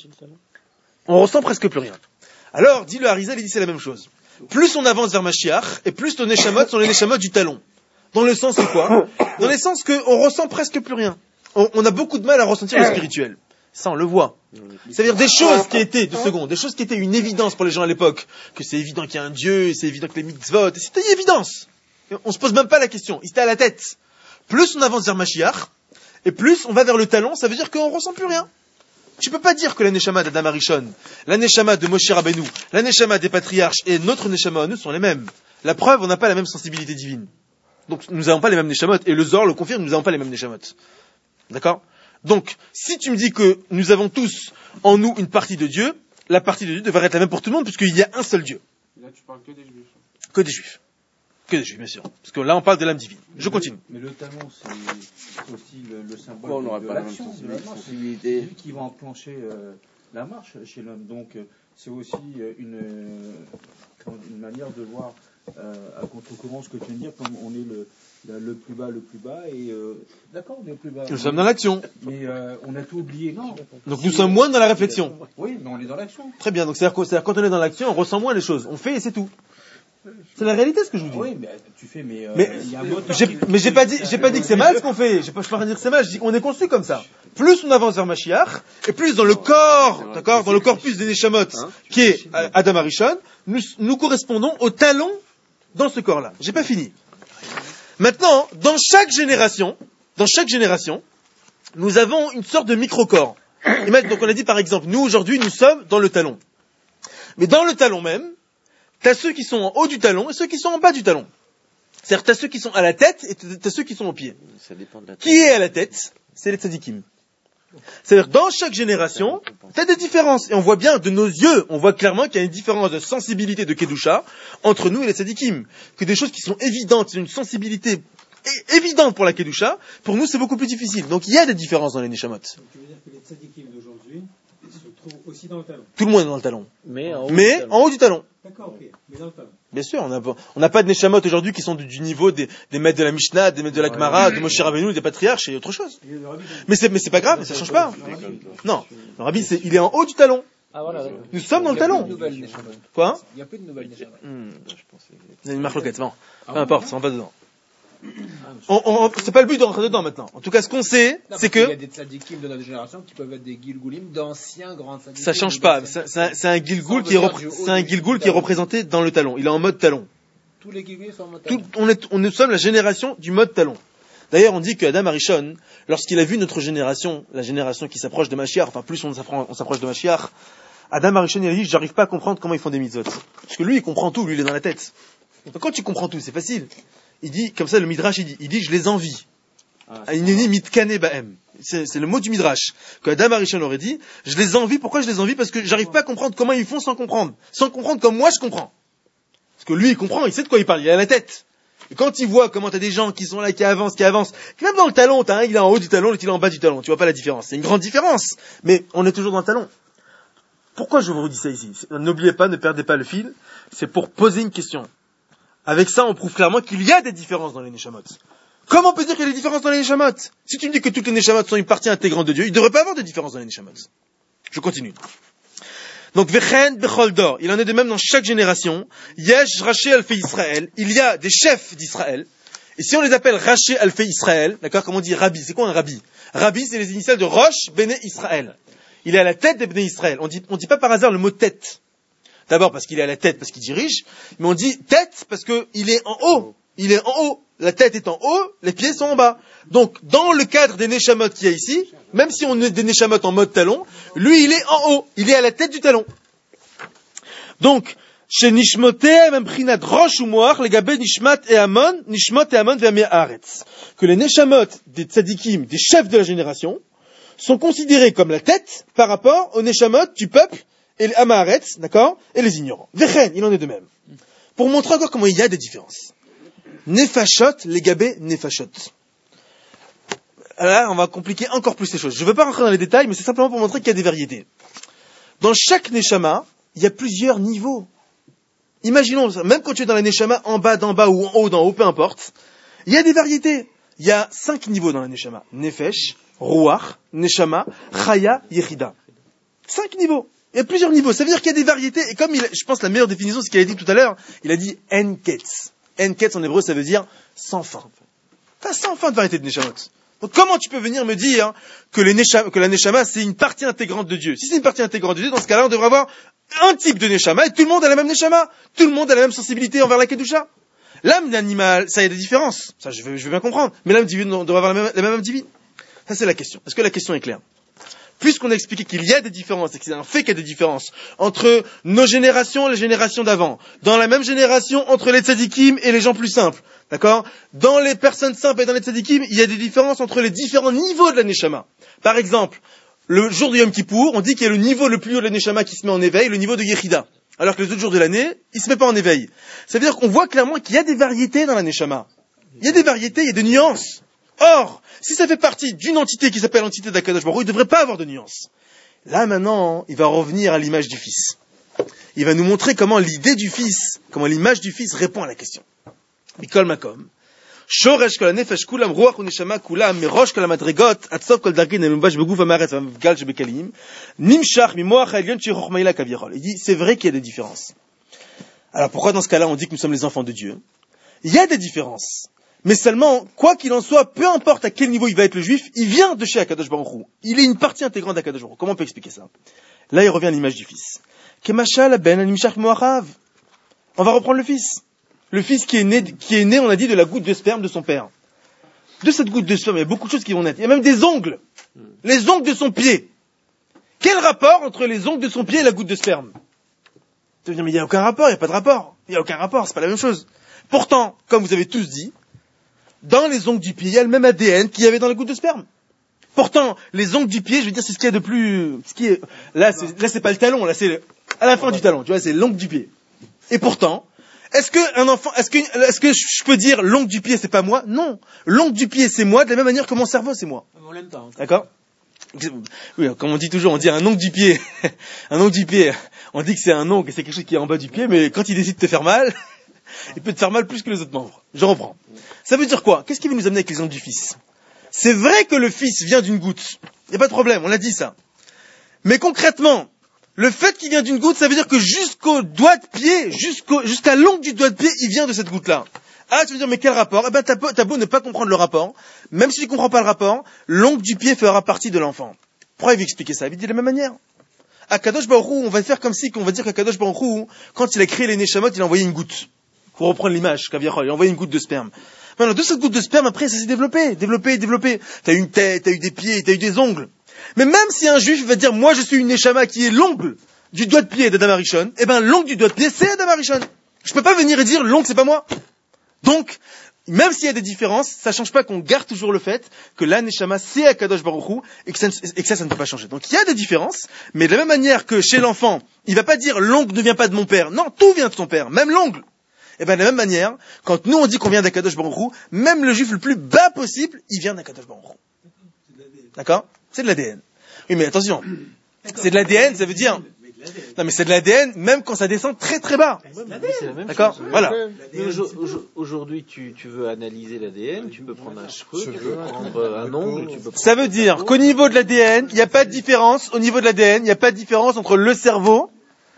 Alors, dit le Harizal, il dit c'est la même chose. Plus on avance vers Mashiach, et plus nos Neshamot sont les Neshamot du talon. Dans le sens quoi? Dans le sens qu'on ressent presque plus rien. On a beaucoup de mal à ressentir le spirituel. Ça, on le voit. C'est-à-dire des choses qui étaient une évidence pour les gens à l'époque. Que c'est évident qu'il y a un Dieu, c'est évident que les mitzvot, c'était une évidence. On se pose même pas la question. Il était à la tête. Plus on avance vers Mashiach, et plus on va vers le talon, ça veut dire qu'on ressent plus rien. Tu peux pas dire que la Neshama d'Adam Arishon, la Neshama de Moshe Rabbeinu, la Neshama des patriarches et notre Neshama, nous, sont les mêmes. La preuve, on n'a pas la même sensibilité divine. Donc, nous n'avons pas les mêmes Neshamot. Et le Zohar le confirme, nous n'avons pas les mêmes Neshamot. D'accord? Donc, si tu me dis que nous avons tous en nous une partie de Dieu, la partie de Dieu devrait être la même pour tout le monde, puisqu'il y a un seul Dieu. Là, tu parles que des Juifs. Que des Juifs. Que des Juifs, bien sûr. Parce que là, on parle de l'âme divine. Je continue. Mais le talon, c'est aussi le symbole de l'action. C'est lui qui va enclencher la marche chez l'homme. Donc, c'est aussi une manière de voir à contre-courant ce que tu viens de dire, comme on est le plus bas, et d'accord, on est le plus bas. Nous sommes dans l'action. Mais on a tout oublié, non. Donc nous sommes moins dans la réflexion. Oui, mais on est dans l'action. Très bien, donc c'est-à-dire quand on est dans l'action, on ressent moins les choses. On fait et c'est tout. C'est la réalité ce que je vous dis. Oui, mais tu fais, mais il y a un moteur mais j'ai pas dit que c'est mal ce qu'on fait. Je peux pas dire que c'est mal. Je dis qu'on est conçu comme ça. Plus on avance vers Mashiach, et plus dans le corps, d'accord, dans le corpus des Neshamot, qui est Adam Arishon, nous correspondons au talon dans ce corps-là. J'ai pas fini. Maintenant, dans chaque génération, nous avons une sorte de micro-corps. Donc on a dit par exemple, nous aujourd'hui, nous sommes dans le talon. Mais dans le talon même, t'as ceux qui sont en haut du talon et ceux qui sont en bas du talon. C'est-à-dire t'as ceux qui sont à la tête et t'as ceux qui sont aux pieds. Ça dépend de la tête. Qui est à la tête? C'est les tzadikim. C'est-à-dire dans chaque génération, t'as des différences. Et on voit bien de nos yeux, on voit clairement qu'il y a une différence de sensibilité de Kedusha entre nous et les tzadikim. Que des choses qui sont évidentes, une sensibilité évidente pour la Kedusha, pour nous c'est beaucoup plus difficile. Donc il y a des différences dans les Neshamot. Donc tu veux dire que les tzadikim d'aujourd'hui se trouvent aussi dans le talon? Tout le monde est dans le talon. Mais en haut du talon. D'accord, ok. Mais dans le talon. Bien sûr, on n'a pas de Neshamot aujourd'hui qui sont du niveau des maîtres de la Mishnah, des maîtres de la Gemara, de Moshe Rabbeinu, des patriarches et autre chose. Mais c'est pas grave, ça change pas. Non. Le Rabbi, il est en haut du talon. Ah, voilà. Nous sommes dans le talon. Quoi? Il n'y a plus de nouvelles Neshamot. Il y a une marloquette, bon. Peu importe, ça va pas dedans. C'est pas le but de rentrer dedans maintenant. En tout cas, ce qu'on sait, c'est que... Il y a des tzadikim de notre génération qui peuvent être des gilgoulim d'anciens grands tzadikim. Ça change pas. C'est un gilgoul qui est représenté dans le talon. Il est en mode talon. Tous les gilgoulim sont en mode talon. Nous sommes la génération du mode talon. D'ailleurs, on dit que Adam Arishon, lorsqu'il a vu notre génération, la génération qui s'approche de Mashiach, enfin plus on s'approche de Mashiach, Adam Arishon il a dit, j'arrive pas à comprendre comment ils font des mitzvot. Parce que lui, il comprend tout, lui, il est dans la tête. Donc quand tu comprends tout, c'est facile. Il dit, comme ça, le Midrash, il dit, je les envie. Ineni mitkane ba'em. C'est le mot du Midrash. Que Adam Arishon aurait dit, je les envie. Pourquoi je les envie? Parce que j'arrive pas à comprendre comment ils font sans comprendre. Sans comprendre comme moi je comprends. Parce que lui, il comprend, il sait de quoi il parle, il a la tête. Et quand il voit comment t'as des gens qui sont là, qui avancent, même dans le talon, t'as un, il est en haut du talon, l'autre il est en bas du talon. Tu vois pas la différence. C'est une grande différence. Mais on est toujours dans le talon. Pourquoi je vous dis ça ici? N'oubliez pas, ne perdez pas le fil. C'est pour poser une question. Avec ça, on prouve clairement qu'il y a des différences dans les Neshamot. Comment on peut dire qu'il y a des différences dans les Neshamot? Si tu me dis que toutes les Neshamot sont une partie intégrante de Dieu, il ne devrait pas avoir de différence dans les Neshamot. Je continue. Donc, Vechen Becholdor, il en est de même dans chaque génération. Yesh Raché Alfei Israël, il y a des chefs d'Israël. Et si on les appelle Raché Alfé Israël, d'accord, comme on dit Rabbi, c'est quoi un Rabbi? Rabbi, c'est les initiales de Rosh Béné Israël. Il est à la tête des Béné Israël. On dit pas par hasard le mot tête. D'abord parce qu'il est à la tête, parce qu'il dirige, mais on dit tête parce qu'il est en haut. Il est en haut. La tête est en haut, les pieds sont en bas. Donc, dans le cadre des Neshamot qu'il y a ici, même si on est des Neshamot en mode talon, lui, il est en haut. Il est à la tête du talon. Donc, chez Nishmoté, même Prinat Rosh ou Moach, les Gabé Nishmat et Amon Vermé Haaretz. Que les Neshamot des tzadikim, des chefs de la génération, sont considérés comme la tête par rapport aux Neshamot du peuple et les Haaretz, d'accord, et les ignorants. Vechen, il en est de même. Pour montrer encore comment il y a des différences. Nefashot, les Gabé Nefashot. Là, on va compliquer encore plus les choses. Je ne veux pas rentrer dans les détails, mais c'est simplement pour montrer qu'il y a des variétés. Dans chaque Neshama, il y a plusieurs niveaux. Imaginons, même quand tu es dans la Neshama, en bas ou en haut d'en haut, peu importe, il y a des variétés. Il y a 5 niveaux dans la Neshama. Nefesh, Ruach, Neshama, Chaya, Yechida. 5 niveaux. Il y a plusieurs niveaux. Ça veut dire qu'il y a des variétés. Et comme je pense la meilleure définition, c'est ce qu'il a dit tout à l'heure, il a dit En-Ketz. En-Ketz en hébreu, ça veut dire sans fin. T'as sans fin de variétés de Neshamot. Donc comment tu peux venir me dire que la Neshama, c'est une partie intégrante de Dieu? Si c'est une partie intégrante de Dieu, dans ce cas-là, on devrait avoir un type de Neshama, et tout le monde a la même Neshama. Tout le monde a la même sensibilité envers la Kedusha. L'âme d'animal, ça y a des différences. Ça, je veux bien comprendre. Mais l'âme divine doit avoir la même âme divine. Ça, c'est la question. Est-ce que la question est claire? Puisqu'on a expliqué qu'il y a des différences, et que c'est un fait qu'il y a des différences entre nos générations et les générations d'avant, dans la même génération entre les tzadikim et les gens plus simples, d'accord? Dans les personnes simples et dans les tzadikim, il y a des différences entre les différents niveaux de la Neshama. Par exemple, le jour de Yom Kippour, on dit qu'il y a le niveau le plus haut de la Neshama qui se met en éveil, le niveau de Yechida. Alors que les autres jours de l'année, il se met pas en éveil. Ça veut dire qu'on voit clairement qu'il y a des variétés dans la Neshama. Il y a des variétés, il y a des nuances. Or, si ça fait partie d'une entité qui s'appelle l'entité d'Akadosh Baruch Hu, il ne devrait pas avoir de nuances. Là, maintenant, il va revenir à l'image du Fils. Il va nous montrer comment l'idée du Fils, comment l'image du Fils répond à la question. Mikol Makom. Shoresh kol hanefesh kulam ruach uneshama kulam merosh kol hamadregot atzov kol dargin elumbash beguf hamaretz v'amgal shebekalim nimshach mimoach ha'elyon shechochma ila kavyachol. Il dit, c'est vrai qu'il y a des différences. Alors pourquoi dans ce cas-là on dit que nous sommes les enfants de Dieu? Il y a des différences. Mais seulement, quoi qu'il en soit, peu importe à quel niveau il va être le juif, il vient de chez Akadosh Baruch Hu. Il est une partie intégrante d'Akadosh Baruch Hu. Comment on peut expliquer ça? Là, il revient à l'image du fils. Kemashal ben animshach moachav. On va reprendre le fils. Le fils qui est né, on a dit, de la goutte de sperme de son père. De cette goutte de sperme, il y a beaucoup de choses qui vont naître. Il y a même des ongles. Les ongles de son pied. Quel rapport entre les ongles de son pied et la goutte de sperme? Tu vas dire, mais il n'y a aucun rapport, il n'y a pas de rapport. Il n'y a aucun rapport, c'est pas la même chose. Pourtant, comme vous avez tous dit, dans les ongles du pied, il y a le même ADN qu'il y avait dans la goutte de sperme. Pourtant, les ongles du pied, je veux dire, c'est ce qu'il y a de plus, là, c'est pas le talon, là, c'est à la fin du talon, tu vois, c'est l'ongle du pied. Et pourtant, est-ce que je peux dire l'ongle du pied, c'est pas moi? Non. L'ongle du pied, c'est moi, de la même manière que mon cerveau, c'est moi. On l'aime pas. D'accord? Oui, comme on dit toujours, on dit un ongle du pied. Un ongle du pied. On dit que c'est un ongle et c'est quelque chose qui est en bas du pied, mais quand il décide de te faire mal, il peut te faire mal plus que les autres membres. Je reprends. Ça veut dire quoi? Qu'est-ce qui veut nous amener avec l'exemple du fils? C'est vrai que le fils vient d'une goutte. Il n'y a pas de problème, on l'a dit ça. Mais concrètement, le fait qu'il vient d'une goutte, ça veut dire que jusqu'au doigt de pied, jusqu'à l'ongle du doigt de pied, il vient de cette goutte-là. Ah, tu veux dire, mais quel rapport? Eh ben, t'as beau ne pas comprendre le rapport. Même si tu comprends pas le rapport, l'ongle du pied fera partie de l'enfant. Pourquoi il veut expliquer ça? Il dit de la même manière. À Kadosh Baruch Hu, on va faire comme si, on va dire qu'à Kadosh Baruch Hu, quand il a créé les Neshamot, il a envoyé une goutte. Pour reprendre l'image, Kaviachol, il a envoyé une goutte de sperme. Maintenant, de cette goutte de sperme, après, ça s'est développé. T'as eu une tête, t'as eu des pieds, t'as eu des ongles. Mais même si un juif va dire, moi, je suis une Neshama qui est l'ongle du doigt de pied d'Adam Arishon, eh ben, l'ongle du doigt de pied, c'est Adam Arishon. Je peux pas venir et dire, l'ongle, c'est pas moi. Donc, même s'il y a des différences, ça change pas qu'on garde toujours le fait que la Neshama, c'est Akadosh Baruch Hu, et que ça ne peut pas changer. Donc, il y a des différences, mais de la même manière que chez l'enfant, il va pas dire, l'ongle ne vient pas de mon père. Non, tout vient de son père, même l'ongle. Et bien de la même manière, quand nous on dit qu'on vient d'Akadosh Baruch Hu, même le juif le plus bas possible, il vient d'Akadosh Baruch Hu. D'accord? C'est de l'ADN. Oui, mais attention, c'est de l'ADN, ça veut dire... Non, mais c'est de l'ADN, même quand ça descend très très bas. D'accord? Voilà. Mais aujourd'hui, tu veux analyser l'ADN, tu peux prendre un cheveu, tu peux prendre un ongle, tu peux prendre... Ça veut dire qu'au niveau de l'ADN, il n'y a pas de différence, au niveau de l'ADN, il n'y a pas de différence entre le cerveau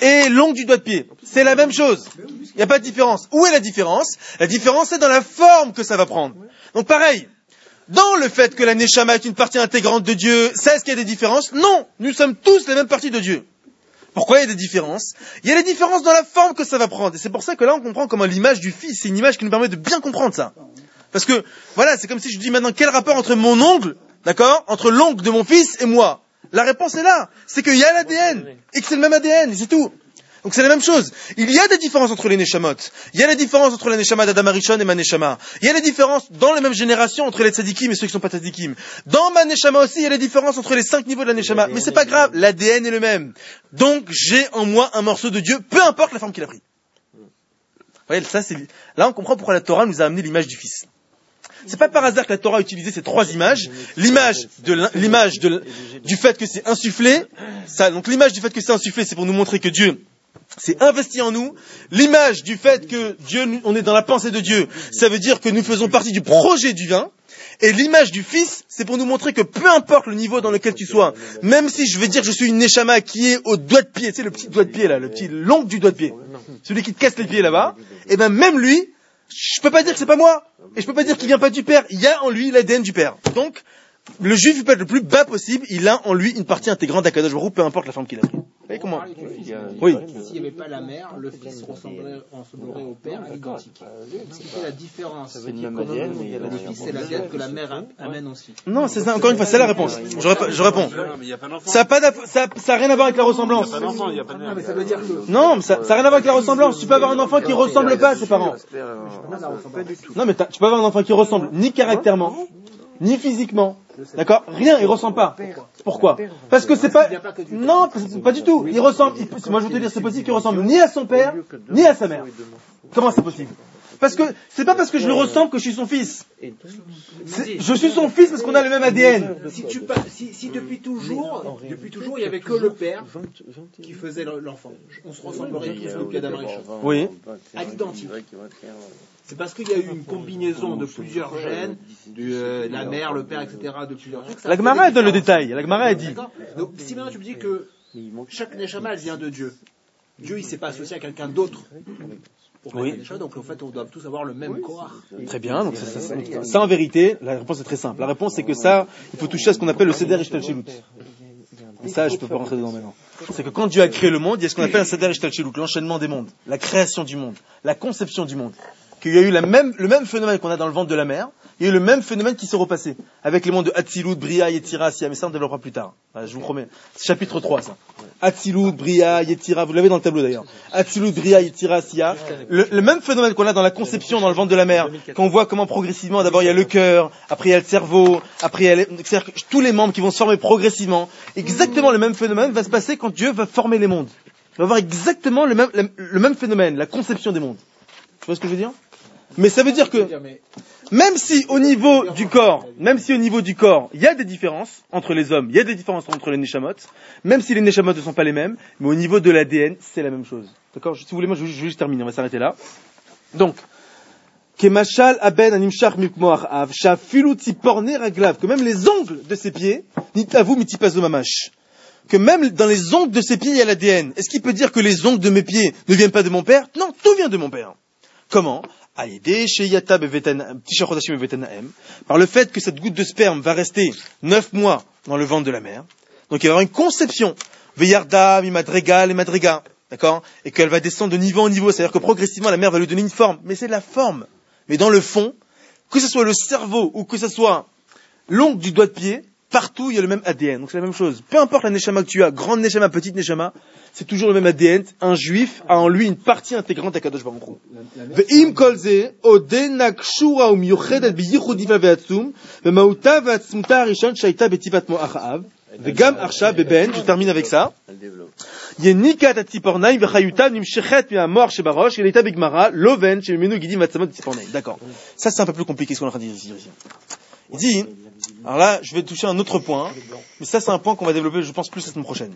et l'ongle du doigt de pied. C'est la même chose. Il n'y a pas de différence. Où est la différence? La différence est dans la forme que ça va prendre. Donc pareil, dans le fait que la Neshama est une partie intégrante de Dieu, est-ce qu'il y a des différences? Non, nous sommes tous les mêmes parties de Dieu. Pourquoi il y a des différences? Il y a des différences dans la forme que ça va prendre. Et c'est pour ça que là on comprend comment l'image du Fils, c'est une image qui nous permet de bien comprendre ça. Parce que, voilà, c'est comme si je dis maintenant quel rapport entre mon ongle, d'accord, entre l'ongle de mon fils et moi. La réponse est là. C'est qu'il y a l'ADN. Et que c'est le même ADN, et c'est tout. Donc c'est la même chose. Il y a des différences entre les Neshamot. Il y a des différences entre la Neshama d'Adam Arishon et ma Neshama. Il y a des différences dans la même génération entre les tzadikim et ceux qui sont pas tzadikim. Dans ma Neshama aussi, il y a des différences entre les 5 niveaux de la Neshama. Mais c'est pas grave, l'ADN est le même. Donc j'ai en moi un morceau de Dieu, peu importe la forme qu'il a pris. Vous voyez, ça c'est... Là on comprend pourquoi la Torah nous a amené l'image du Fils. C'est pas par hasard que la Torah a utilisé ces 3 images. L'image du fait que c'est insufflé. Donc l'image du fait que c'est insufflé, c'est pour nous montrer que Dieu s'est investi en nous. L'image du fait que Dieu, on est dans la pensée de Dieu, ça veut dire que nous faisons partie du projet divin. Et l'image du Fils, c'est pour nous montrer que peu importe le niveau dans lequel tu sois, même si je vais dire que je suis une Neshama qui est au doigt de pied, tu sais, le petit doigt de pied là, le petit l'ongle du doigt de pied, celui qui te casse les pieds là-bas, et ben même lui, je peux pas dire que c'est pas moi, et je peux pas dire qu'il vient pas du Père, il y a en lui l'ADN du Père. Donc, le Juif, il peut être le plus bas possible, il a en lui une partie intégrante d'Akadosh Baruch Hu, peu importe la forme qu'il a pris. Vous voyez comment? Oui. S'il n'y avait pas la mère, le fils ressemblerait au père à l'identique. Ce qui fait la différence. Ça veut dire que le fils, c'est l'ADN que la mère amène aussi. Non, c'est ça, encore une fois, c'est la réponse. Je réponds. Ça n'a rien à voir avec la ressemblance. Non, mais ça n'a rien à voir avec la ressemblance. Tu peux avoir un enfant qui ressemble pas à ses parents. Non, mais tu peux avoir un enfant qui ressemble ni caractèrement, ni physiquement. D'accord? Rien, il ressemble pas. Pourquoi? Parce que c'est pas, non, pas du tout. Il ressemble, moi je veux te dire, c'est possible qu'il ressemble ni à son père, ni à sa mère. Comment c'est possible? Parce que, c'est pas parce que je le ressemble que je suis son fils. Je suis son fils parce qu'on a le même ADN. Si depuis toujours, il y avait que le père qui faisait l'enfant. On se ressemblerait tous depuis Adam Arishon. Oui. À l'identique. C'est parce qu'il y a eu une combinaison de plusieurs gènes, la mère, le père, etc., de plusieurs trucs. La Gemara donne le détail. La Gemara a dit. Donc, si maintenant tu me dis que chaque Neshama, elle vient de Dieu. Dieu, il s'est pas associé à quelqu'un d'autre. Oui. Donc, en fait, on doit tous avoir le même corps. Très bien. Donc, ça, en vérité, la réponse est très simple. La réponse, c'est que ça, il faut toucher à ce qu'on appelle le Seder Ishtalchelut. Et ça, je peux pas rentrer dedans maintenant. C'est que quand Dieu a créé le monde, il y a ce qu'on appelle un Seder Ishtalchelut, l'enchaînement des mondes, la création du monde, la conception du monde. Qu'il y a eu le même phénomène qu'on a dans le ventre de la mer, il y a eu le même phénomène qui s'est repassé. Avec les mondes de Hatzilut, Bria, Yetzira, Sia, mais ça on développera plus tard. Voilà, je vous promets. C'est chapitre 3, ça. Hatzilut, Bria, Yetzira, vous l'avez dans le tableau d'ailleurs. Hatzilut, Bria, Yetzira, Sia. Le même phénomène qu'on a dans la conception, dans le ventre de la mer, quand on voit comment progressivement, d'abord il y a le cœur, après il y a le cerveau, après il y a c'est-à-dire que tous les membres qui vont se former progressivement. Exactement le même phénomène va se passer quand Dieu va former les mondes. Il va avoir exactement le même phénomène, la conception des mondes. Tu vois ce que je veux dire? Mais ça veut dire que, même si au niveau du corps, il y a des différences entre les hommes, il y a des différences entre les Neshamot, même si les Neshamot ne sont pas les mêmes, mais au niveau de l'ADN, c'est la même chose. D'accord? Si vous voulez, moi, je vais juste terminer, on va s'arrêter là. Donc, Kemashal aben animshach mikmoach av, shafilu tziporne raglav, que même les ongles de ses pieds, nitavu mitipazo mamash. Que même dans les ongles de ses pieds, il y a l'ADN. Est-ce qu'il peut dire que les ongles de mes pieds ne viennent pas de mon père? Non, tout vient de mon père. Comment? Par le fait que cette goutte de sperme va rester 9 mois dans le ventre de la mère. Donc il va y avoir une conception. Veyarda, mimadrega, les madrega. D'accord? Et qu'elle va descendre de niveau en niveau. C'est-à-dire que progressivement la mère va lui donner une forme. Mais c'est de la forme. Mais dans le fond, que ce soit le cerveau ou que ce soit l'ongle du doigt de pied, partout il y a le même ADN. Donc c'est la même chose. Peu importe la neshama que tu as, grande neshama, petite neshama, c'est toujours le même ADN. Un juif a en lui une partie intégrante à Kadosh Baruch Hu. Ve'im kol ze odena kshura u'miyuchedet biyichud ve'atzum ve'mauta ve'atzmuta harishon shayta betivat mo'ach ha'av ve'gam arsha beben. Je termine avec ça. Yenikat atzipornaim ve'chayuta nimshechet me'amor shebarosh elita bigmara loven shemimenu gidim vatzamot atzipornaim. D'accord. Ça c'est un peu plus compliqué ce qu'on est en train de dire ici. Il dit, alors là, je vais toucher un autre point, mais ça c'est un point qu'on va développer, je pense, plus la semaine prochaine.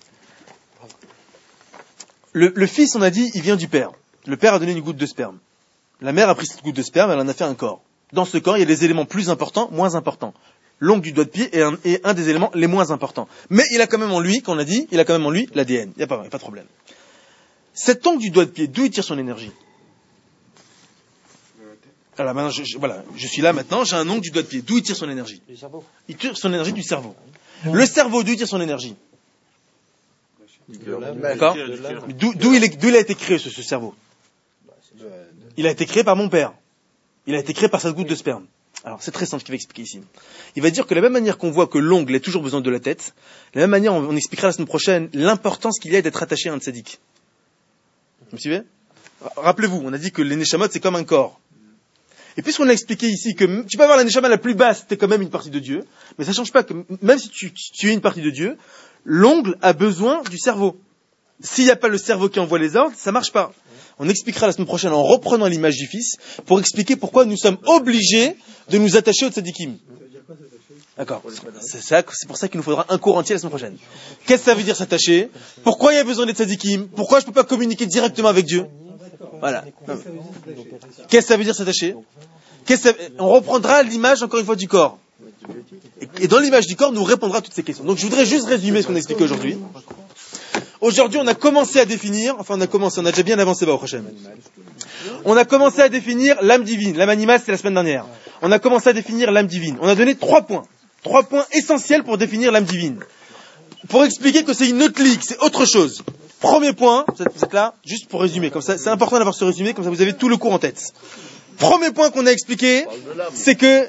Le fils, on a dit, il vient du père. Le père a donné une goutte de sperme. La mère a pris cette goutte de sperme, elle en a fait un corps. Dans ce corps, il y a des éléments plus importants, moins importants. L'ongle du doigt de pied est un des éléments les moins importants. Mais il a quand même en lui, qu'on a dit, il a quand même en lui l'ADN. Il n'y a pas de problème. Cet ongle du doigt de pied, d'où il tire son énergie? Alors maintenant, je suis là maintenant, j'ai un ongle du doigt de pied. D'où il tire son énergie? Du cerveau. Il tire son énergie du cerveau. Le cerveau, d'où il tire son énergie? D'accord? D'où il a été créé, ce cerveau? Il a été créé par mon père. Il a été créé par cette goutte de sperme. Alors, c'est très simple ce qu'il va expliquer ici. Il va dire que de la même manière qu'on voit que l'ongle a toujours besoin de la tête, de la même manière, on expliquera la semaine prochaine l'importance qu'il y a d'être attaché à un tzaddik. Vous me suivez? Rappelez-vous, on a dit que les neshamot, c'est comme un corps. Et puisqu'on a expliqué ici que tu peux avoir la neshama la plus basse, t'es quand même une partie de Dieu, mais ça change pas que même si tu es une partie de Dieu, l'ongle a besoin du cerveau. S'il n'y a pas le cerveau qui envoie les ordres, ça marche pas. On expliquera la semaine prochaine en reprenant l'image du Fils pour expliquer pourquoi nous sommes obligés de nous attacher au tzadikim. D'accord. C'est pour ça qu'il nous faudra un cours entier la semaine prochaine. Qu'est-ce que ça veut dire s'attacher? Pourquoi il y a besoin des tzadikim? Pourquoi je peux pas communiquer directement avec Dieu? Voilà. Qu'est-ce que ça veut dire s'attacher? On reprendra l'image encore une fois du corps. Et dans l'image du corps, nous répondra à toutes ces questions. Donc je voudrais juste résumer ce qu'on a expliqué aujourd'hui. Aujourd'hui, on a commencé à définir, on a déjà bien avancé au prochain. On a commencé à définir l'âme divine. L'âme animale, c'était la semaine dernière. On a commencé à définir l'âme divine. On a donné 3 points. 3 points essentiels pour définir l'âme divine. Pour expliquer que c'est une autre ligue, c'est autre chose. Premier point, vous êtes là, juste pour résumer, comme ça, c'est important d'avoir ce résumé, comme ça vous avez tout le cours en tête. Premier point qu'on a expliqué, c'est que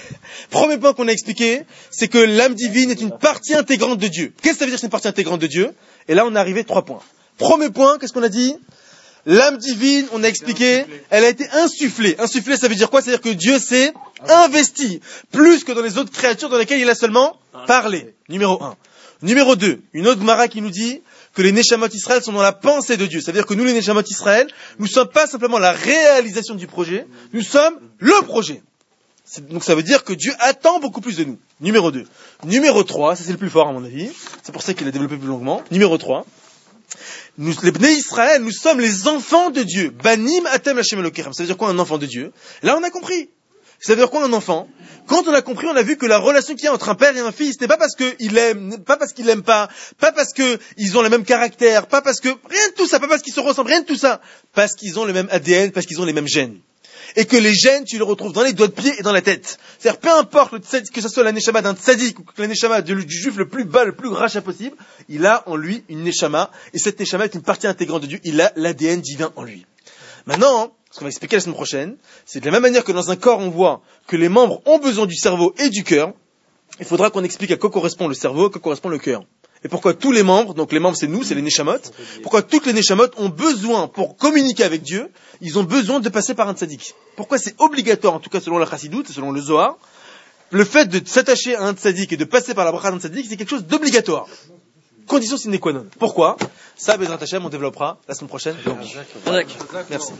l'âme divine est une partie intégrante de Dieu. Qu'est-ce que ça veut dire que c'est une partie intégrante de Dieu? Et là, on est arrivé 3 points. Premier point, qu'est-ce qu'on a dit? L'âme divine, on a expliqué, elle a été insufflée. Insufflée, ça veut dire quoi? C'est-à-dire que Dieu s'est investi, plus que dans les autres créatures dans lesquelles il a seulement parlé. Numéro 1. Numéro 2, une autre Gemara qui nous dit que les Neshamot Israël sont dans la pensée de Dieu. Ça veut dire que nous, les Neshamot Israël, nous ne sommes pas simplement la réalisation du projet, nous sommes le projet. Donc ça veut dire que Dieu attend beaucoup plus de nous. Numéro 2. Numéro 3, ça c'est le plus fort à mon avis, c'est pour ça qu'il a développé plus longuement. Numéro 3, nous, les Bnei Israël, nous sommes les enfants de Dieu. Banim atem Hashem Elokeichem. Ça veut dire quoi un enfant de Dieu? Là on a compris. Ça veut dire quoi un enfant? Quand on a compris, on a vu que la relation qu'il y a entre un père et un fils, ce n'est pas parce qu'il aime, pas parce qu'il l'aime pas parce qu'ils ont le même caractère, pas parce que, rien de tout ça, pas parce qu'ils se ressemblent, rien de tout ça. Parce qu'ils ont le même ADN, parce qu'ils ont les mêmes gènes. Et que les gènes, tu les retrouves dans les doigts de pied et dans la tête. C'est-à-dire, peu importe que ce soit la neshama d'un tzaddik ou la neshama du juif le plus bas, le plus rachat possible, il a en lui une neshama, et cette neshama est une partie intégrante de Dieu, il a l'ADN divin en lui. Maintenant, ce qu'on va expliquer la semaine prochaine, c'est de la même manière que dans un corps, on voit que les membres ont besoin du cerveau et du cœur, il faudra qu'on explique à quoi correspond le cerveau, à quoi correspond le cœur. Et pourquoi tous les membres, donc les membres c'est nous, c'est les neshamot, pourquoi toutes les neshamot ont besoin, pour communiquer avec Dieu, ils ont besoin de passer par un tzaddik. Pourquoi c'est obligatoire, en tout cas selon la chassidoute, selon le Zohar, le fait de s'attacher à un tzaddik et de passer par la bracha d'un tzaddik, c'est quelque chose d'obligatoire. Condition sine qua non. Pourquoi? Ça, Bezrat Hashem, on développera la semaine prochaine. Merci.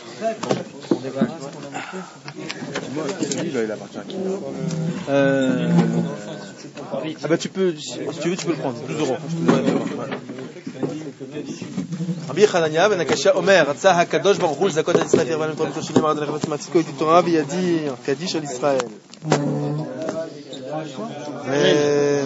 Ah bah tu peux, si tu veux, tu peux le prendre. 12 €. Rabbi Hanania ben Akashia Omer, Ratzah HaKadosh Baruch Hu l'zakot al Yisrael firvan Torah Toshinim Arad Lechavat Matziko et Torah v'yadir Kadish al Yisrael.